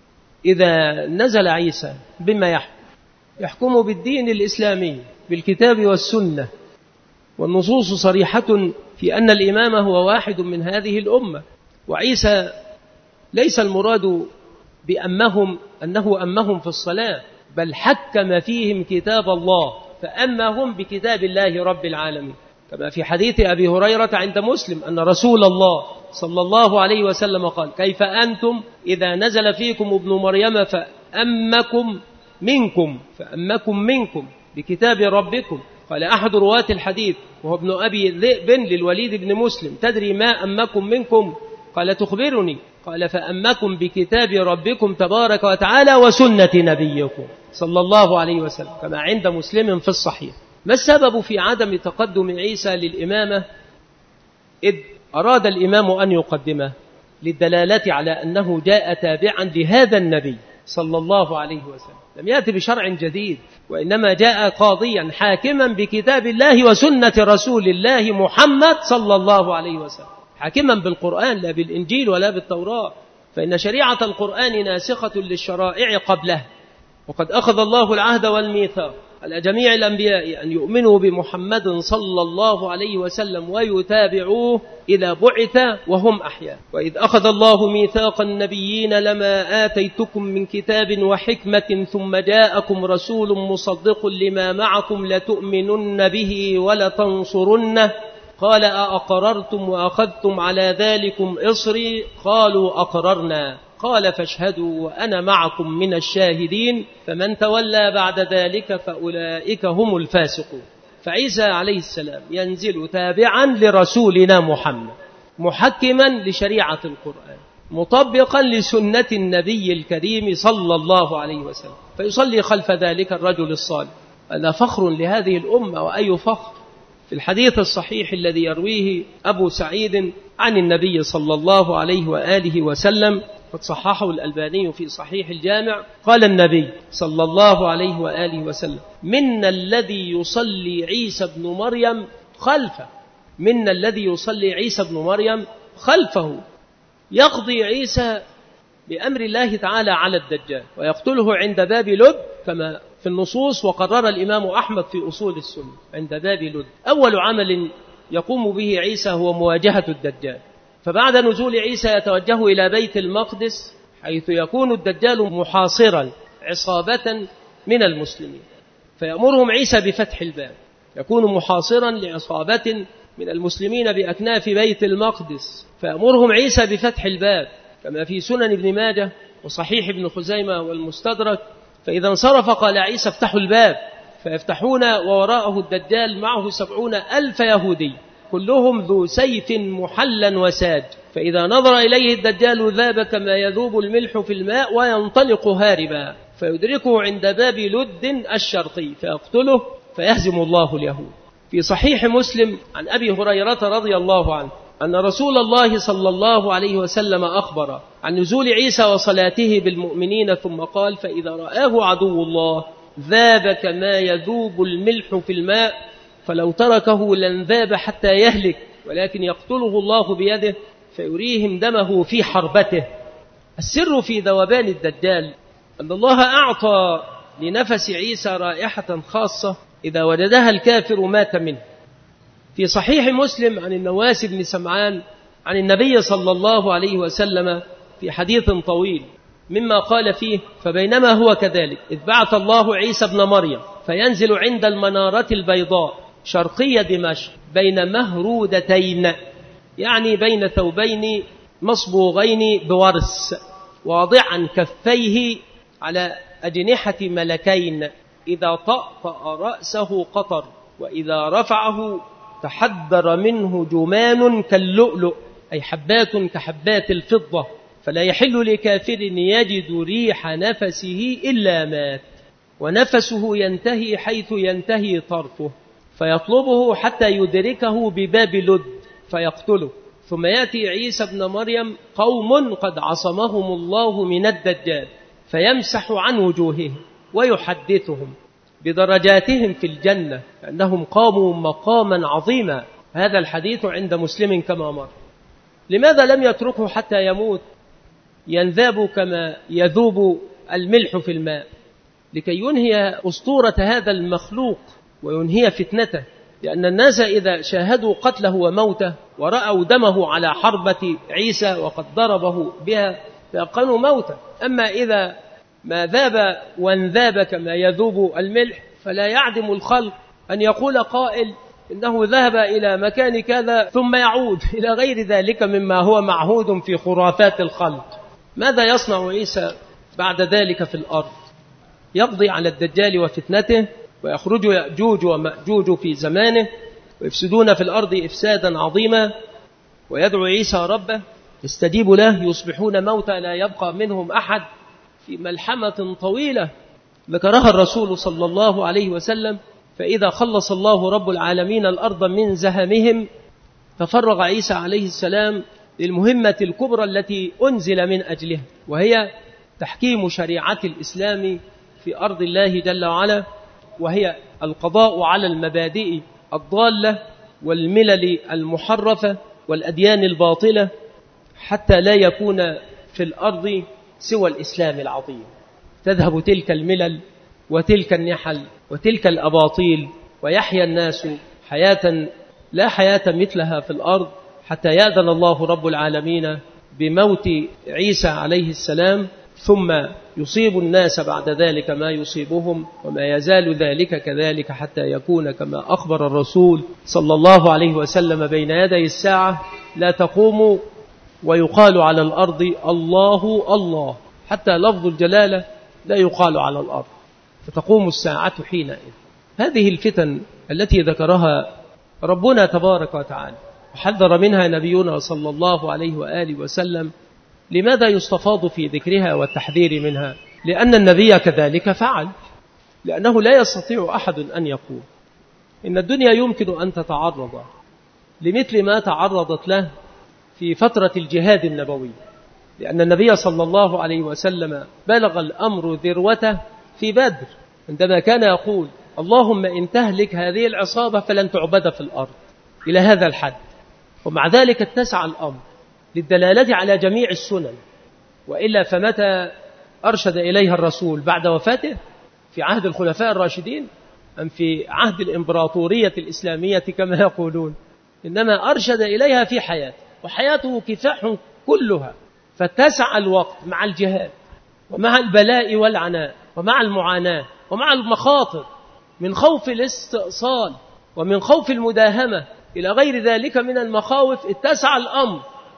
إذا نزل عيسى بما يحكم يحكم بالدين الإسلامي بالكتاب والسنة، والنصوص صريحة في أن الإمام هو واحد من هذه الأمة. وعيسى ليس المراد بأمهم أنه أمهم في الصلاة، بل حكم فيهم كتاب الله فأمهم بكتاب الله رب العالمين، كما في حديث أبي هريرة عند مسلم أن رسول الله صلى الله عليه وسلم قال كيف أنتم إذا نزل فيكم ابن مريم فأمكم منكم فأمكم منكم بكتاب ربكم. قال أحد رواة الحديث وهو ابن أبي ذئب للوليد بن مسلم تدري ما أمكم منكم؟ قال تخبرني. قال فأمكم بكتاب ربكم تبارك وتعالى وسنة نبيكم صلى الله عليه وسلم، كما عند مسلم في الصحيح. ما السبب في عدم تقدم عيسى للإمامة إذ أراد الإمام أن يقدمه؟ للدلالة على أنه جاء تابعا لهذا النبي صلى الله عليه وسلم، لم يأتي بشرع جديد، وإنما جاء قاضيا حاكما بكتاب الله وسنة رسول الله محمد صلى الله عليه وسلم، حاكما بالقرآن لا بالإنجيل ولا بالتوراة، فإن شريعة القرآن ناسخة للشرائع قبله. وقد أخذ الله العهد والميثاق على جميع الأنبياء أن يؤمنوا بمحمد صلى الله عليه وسلم ويتابعوه إذا بعث وهم أحياء. وإذ أخذ الله ميثاق النبيين لما آتيتكم من كتاب وحكمة ثم جاءكم رسول مصدق لما معكم لتؤمنن به ولتنصرنه قال أأقررتم وأخذتم على ذلكم إصري قالوا أقررنا قال فاشهدوا وأنا معكم من الشاهدين فمن تولى بعد ذلك فأولئك هم الفاسقون. فعيسى عليه السلام ينزل تابعا لرسولنا محمد محكما لشريعة القرآن مطبقا لسنة النبي الكريم صلى الله عليه وسلم، فيصلي خلف ذلك الرجل الصالح هذا فخر لهذه الأمة، وأي فخر. في الحديث الصحيح الذي يرويه أبو سعيد عن النبي صلى الله عليه وآله وسلم، قد صححه الألباني في صحيح الجامع، قال النبي صلى الله عليه وآله وسلم: منا الذي يصلي عيسى بن مريم خلفه، منا الذي يصلي عيسى بن مريم خلفه، يقضي عيسى بأمر الله تعالى على الدجال ويقتله عند باب لد كما في النصوص، وقرر الإمام أحمد في أصول السنة عند باب لد. أول عمل يقوم به عيسى هو مواجهة الدجال، فبعد نزول عيسى يتوجه إلى بيت المقدس حيث يكون الدجال محاصرا عصابة من المسلمين، فيأمرهم عيسى بفتح الباب، يكون محاصرا لعصابة من المسلمين بأكناف بيت المقدس، فيأمرهم عيسى بفتح الباب كما في سنن ابن ماجه وصحيح ابن خزيمة والمستدرك. فإذا انصرف قال عيسى: افتحوا الباب، فيفتحون ووراءه الدجال معه سبعون ألف يهودي كلهم ذو سيف محلا وساج، فإذا نظر إليه الدجال ذاب كما يذوب الملح في الماء وينطلق هاربا، فيدركه عند باب لد الشرقي فيقتله فيهزم الله اليهود. في صحيح مسلم عن أبي هريرة رضي الله عنه أن رسول الله صلى الله عليه وسلم أخبر عن نزول عيسى وصلاته بالمؤمنين، ثم قال: فإذا رآه عدو الله ذاب كما يذوب الملح في الماء، فلو تركه لانذاب حتى يهلك، ولكن يقتله الله بيده فيريهم دمه في حربته. السر في ذوبان الدجال أن الله أعطى لنفس عيسى رائحة خاصة إذا وجدها الكافر مات منه. في صحيح مسلم عن النواس بن سمعان عن النبي صلى الله عليه وسلم في حديث طويل مما قال فيه: فبينما هو كذلك إذ بعث الله عيسى ابن مريم فينزل عند المنارة البيضاء شرقية دمشق بين مهرودتين، يعني بين ثوبين مصبوغين بورس، واضعا كفيه على أجنحة ملكين، إذا طأطأ رأسه قطر، وإذا رفعه تحدر منه جمان كاللؤلؤ، أي حبات كحبات الفضة، فلا يحل لكافر يجد ريح نفسه إلا مات، ونفسه ينتهي حيث ينتهي طرفه، فيطلبه حتى يدركه بباب لد فيقتله. ثم يأتي عيسى ابن مريم قوم قد عصمهم الله من الدجال، فيمسح عن وجوههم ويحدثهم بدرجاتهم في الجنة أنهم قاموا مقاما عظيما. هذا الحديث عند مسلم كما مر. لماذا لم يتركه حتى يموت ينذاب كما يذوب الملح في الماء؟ لكي ينهي أسطورة هذا المخلوق وينهي فتنته، لأن الناس إذا شاهدوا قتله وموته ورأوا دمه على حربة عيسى وقد ضربه بها فيقنوا موته. أما إذا ما ذاب وانذاب كما يذوب الملح فلا يعدم الخلق أن يقول قائل إنه ذهب إلى مكان كذا ثم يعود إلى غير ذلك مما هو معهود في خرافات الخلق. ماذا يصنع عيسى بعد ذلك في الأرض؟ يقضي على الدجال وفتنته، ويخرج يأجوج ومأجوج في زمانه ويفسدون في الأرض إفسادا عظيما، ويدعو عيسى ربه يستجيب له، يصبحون موتى لا يبقى منهم أحد، في ملحمة طويلة ذكرها الرسول صلى الله عليه وسلم. فإذا خلص الله رب العالمين الأرض من زهمهم تفرغ عيسى عليه السلام للمهمة الكبرى التي أنزل من أجلها، وهي تحكيم شريعة الإسلام في أرض الله جل وعلا، وهي القضاء على المبادئ الضالة والملل المحرفة والأديان الباطلة، حتى لا يكون في الأرض سوى الإسلام العظيم. تذهب تلك الملل وتلك النحل وتلك الأباطيل، ويحيا الناس حياة لا حياة مثلها في الأرض، حتى يأذن الله رب العالمين بموت عيسى عليه السلام، ثم يصيب الناس بعد ذلك ما يصيبهم، وما يزال ذلك كذلك حتى يكون كما أخبر الرسول صلى الله عليه وسلم بين يدي الساعة لا تقوم ويقال على الأرض الله الله، حتى لفظ الجلالة لا يقال على الأرض، فتقوم الساعة حينئذ. هذه الفتن التي ذكرها ربنا تبارك وتعالى وحذر منها نبينا صلى الله عليه وآله وسلم، لماذا يستفاض في ذكرها والتحذير منها؟ لأن النبي كذلك فعل، لأنه لا يستطيع أحد أن يقول إن الدنيا يمكن أن تتعرض لمثل ما تعرضت له في فترة الجهاد النبوي، لأن النبي صلى الله عليه وسلم بلغ الأمر ذروته في بدر عندما كان يقول اللهم إن تهلك هذه العصابة فلن تعبد في الأرض، إلى هذا الحد. ومع ذلك اتسع الأمر للدلالة على جميع السنن، وإلا فمتى أرشد إليها الرسول؟ بعد وفاته في عهد الخلفاء الراشدين أم في عهد الإمبراطورية الإسلامية كما يقولون؟ إنما أرشد إليها في حياته، وحياته كفاح كلها. فاتسع الوقت مع الجهاد ومع البلاء والعناء ومع المعاناة ومع المخاطر، من خوف الاستئصال ومن خوف المداهمة إلى غير ذلك من المخاوف، اتسع الأمر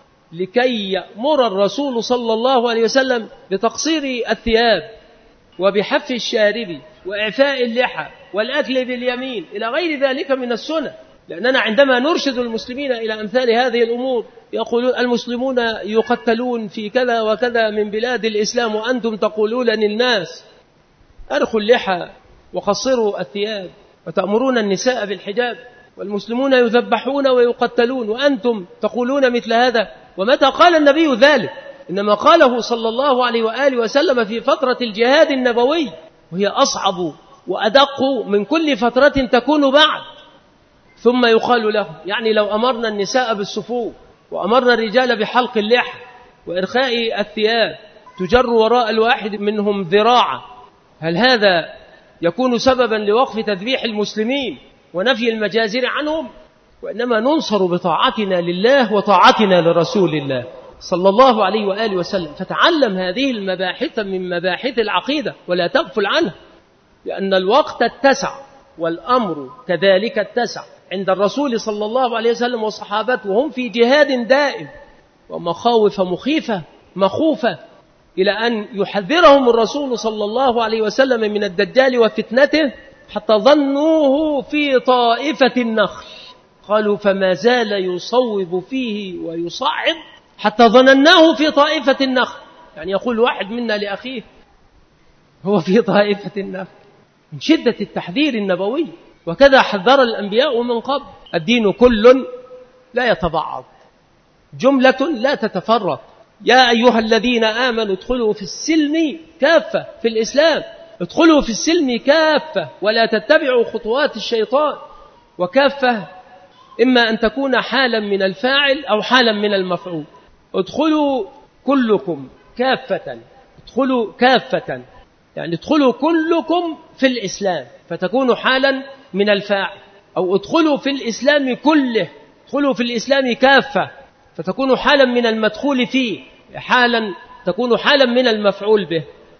لكي يأمر الرسول صلى الله عليه وسلم بتقصير الثياب وبحف الشارب وإعفاء اللحى والأكل باليمين إلى غير ذلك من السنة. لأننا عندما نرشد المسلمين إلى أمثال هذه الأمور يقولون المسلمون يقتلون في كذا وكذا من بلاد الإسلام وأنتم تقولون للناس أرخوا اللحى وقصروا الثياب وتأمرون النساء بالحجاب، والمسلمون يذبحون ويقتلون وأنتم تقولون مثل هذا. ومتى قال النبي ذلك؟ إنما قاله صلى الله عليه وآله وسلم في فترة الجهاد النبوي، وهي أصعب وأدق من كل فترة تكون بعد. ثم يقال له يعني لو أمرنا النساء بالصفوف وأمرنا الرجال بحلق اللحى وإرخاء الثياب تجر وراء الواحد منهم ذراعا، هل هذا يكون سببا لوقف تذبيح المسلمين ونفي المجازر عنهم؟ وإنما ننصر بطاعتنا لله وطاعتنا لرسول الله صلى الله عليه وآله وسلم. فتعلم هذه المباحث من مباحث العقيدة ولا تغفل عنها، لأن الوقت اتسع والأمر كذلك اتسع عند الرسول صلى الله عليه وسلم وصحابته، وهم في جهاد دائم ومخاوف مخيفة مخوفة، إلى أن يحذرهم الرسول صلى الله عليه وسلم من الدجال وفتنته حتى ظنوه في طائفة النخل. قالوا فما زال يصوب فيه ويصعب حتى ظنناه في طائفة النخل، يعني يقول واحد منا لأخيه هو في طائفة النخل، من شدة التحذير النبوي. وكذا حذر الأنبياء من قبل. الدين كل لا يتبعض، جملة لا تتفرق. يا أيها الذين آمنوا ادخلوا في السلم كافة، في الإسلام ادخلوا في السلم كافة ولا تتبعوا خطوات الشيطان. وكافة إما أن تكون حالا من الفاعل أو حالا من المفعول. ادخلوا كلكم كافة، ادخلوا كافة يعني ادخلوا كلكم في الإسلام فتكون حالا من الفاعل، أو ادخلوا في الإسلام كله، ادخلوا في الإسلام كافة فتكون حالا من المدخول فيه، حالا تكون حالا من المفعول به،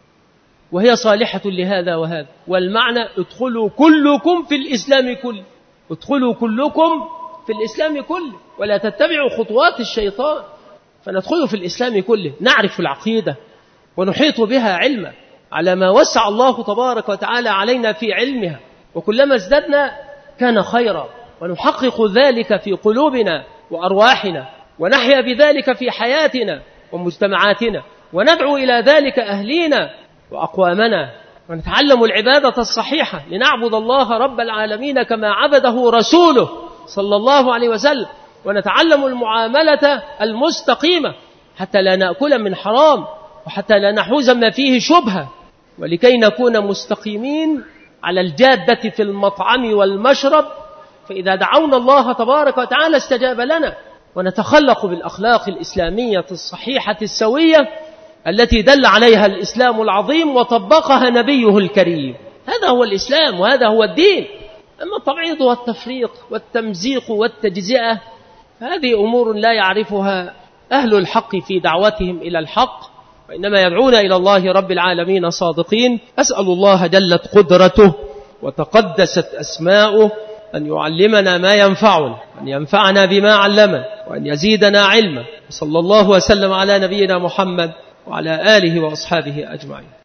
وهي صالحة لهذا وهذا. والمعنى ادخلوا كلكم في الإسلام كله، ادخلوا كلكم في الإسلام كله ولا تتبعوا خطوات الشيطان. فندخل في الإسلام كله، نعرف العقيدة ونحيط بها علما على ما وسع الله تبارك وتعالى علينا في علمها، وكلما ازددنا كان خيرا، ونحقق ذلك في قلوبنا وأرواحنا، ونحيا بذلك في حياتنا ومجتمعاتنا، وندعو إلى ذلك أهلينا وأقوامنا، ونتعلم العبادة الصحيحة لنعبد الله رب العالمين كما عبده رسوله صلى الله عليه وسلم، ونتعلم المعاملة المستقيمة حتى لا نأكل من حرام وحتى لا نحوز ما فيه شبهة، ولكي نكون مستقيمين على الجادة في المطعم والمشرب. فإذا دعونا الله تبارك وتعالى استجاب لنا، ونتخلق بالأخلاق الإسلامية الصحيحة السوية التي دل عليها الإسلام العظيم وطبقها نبيه الكريم. هذا هو الإسلام وهذا هو الدين. أما التبعيض والتفريق والتمزيق والتجزئة فهذه أمور لا يعرفها أهل الحق في دعوتهم إلى الحق، وإنما يدعون إلى الله رب العالمين صادقين. أسأل الله جلت قدرته وتقدست أسماؤه أن يعلمنا ما ينفعنا، أن ينفعنا بما علمنا، وأن يزيدنا علما. صلى الله وسلم على نبينا محمد وعلى آله وأصحابه أجمعين.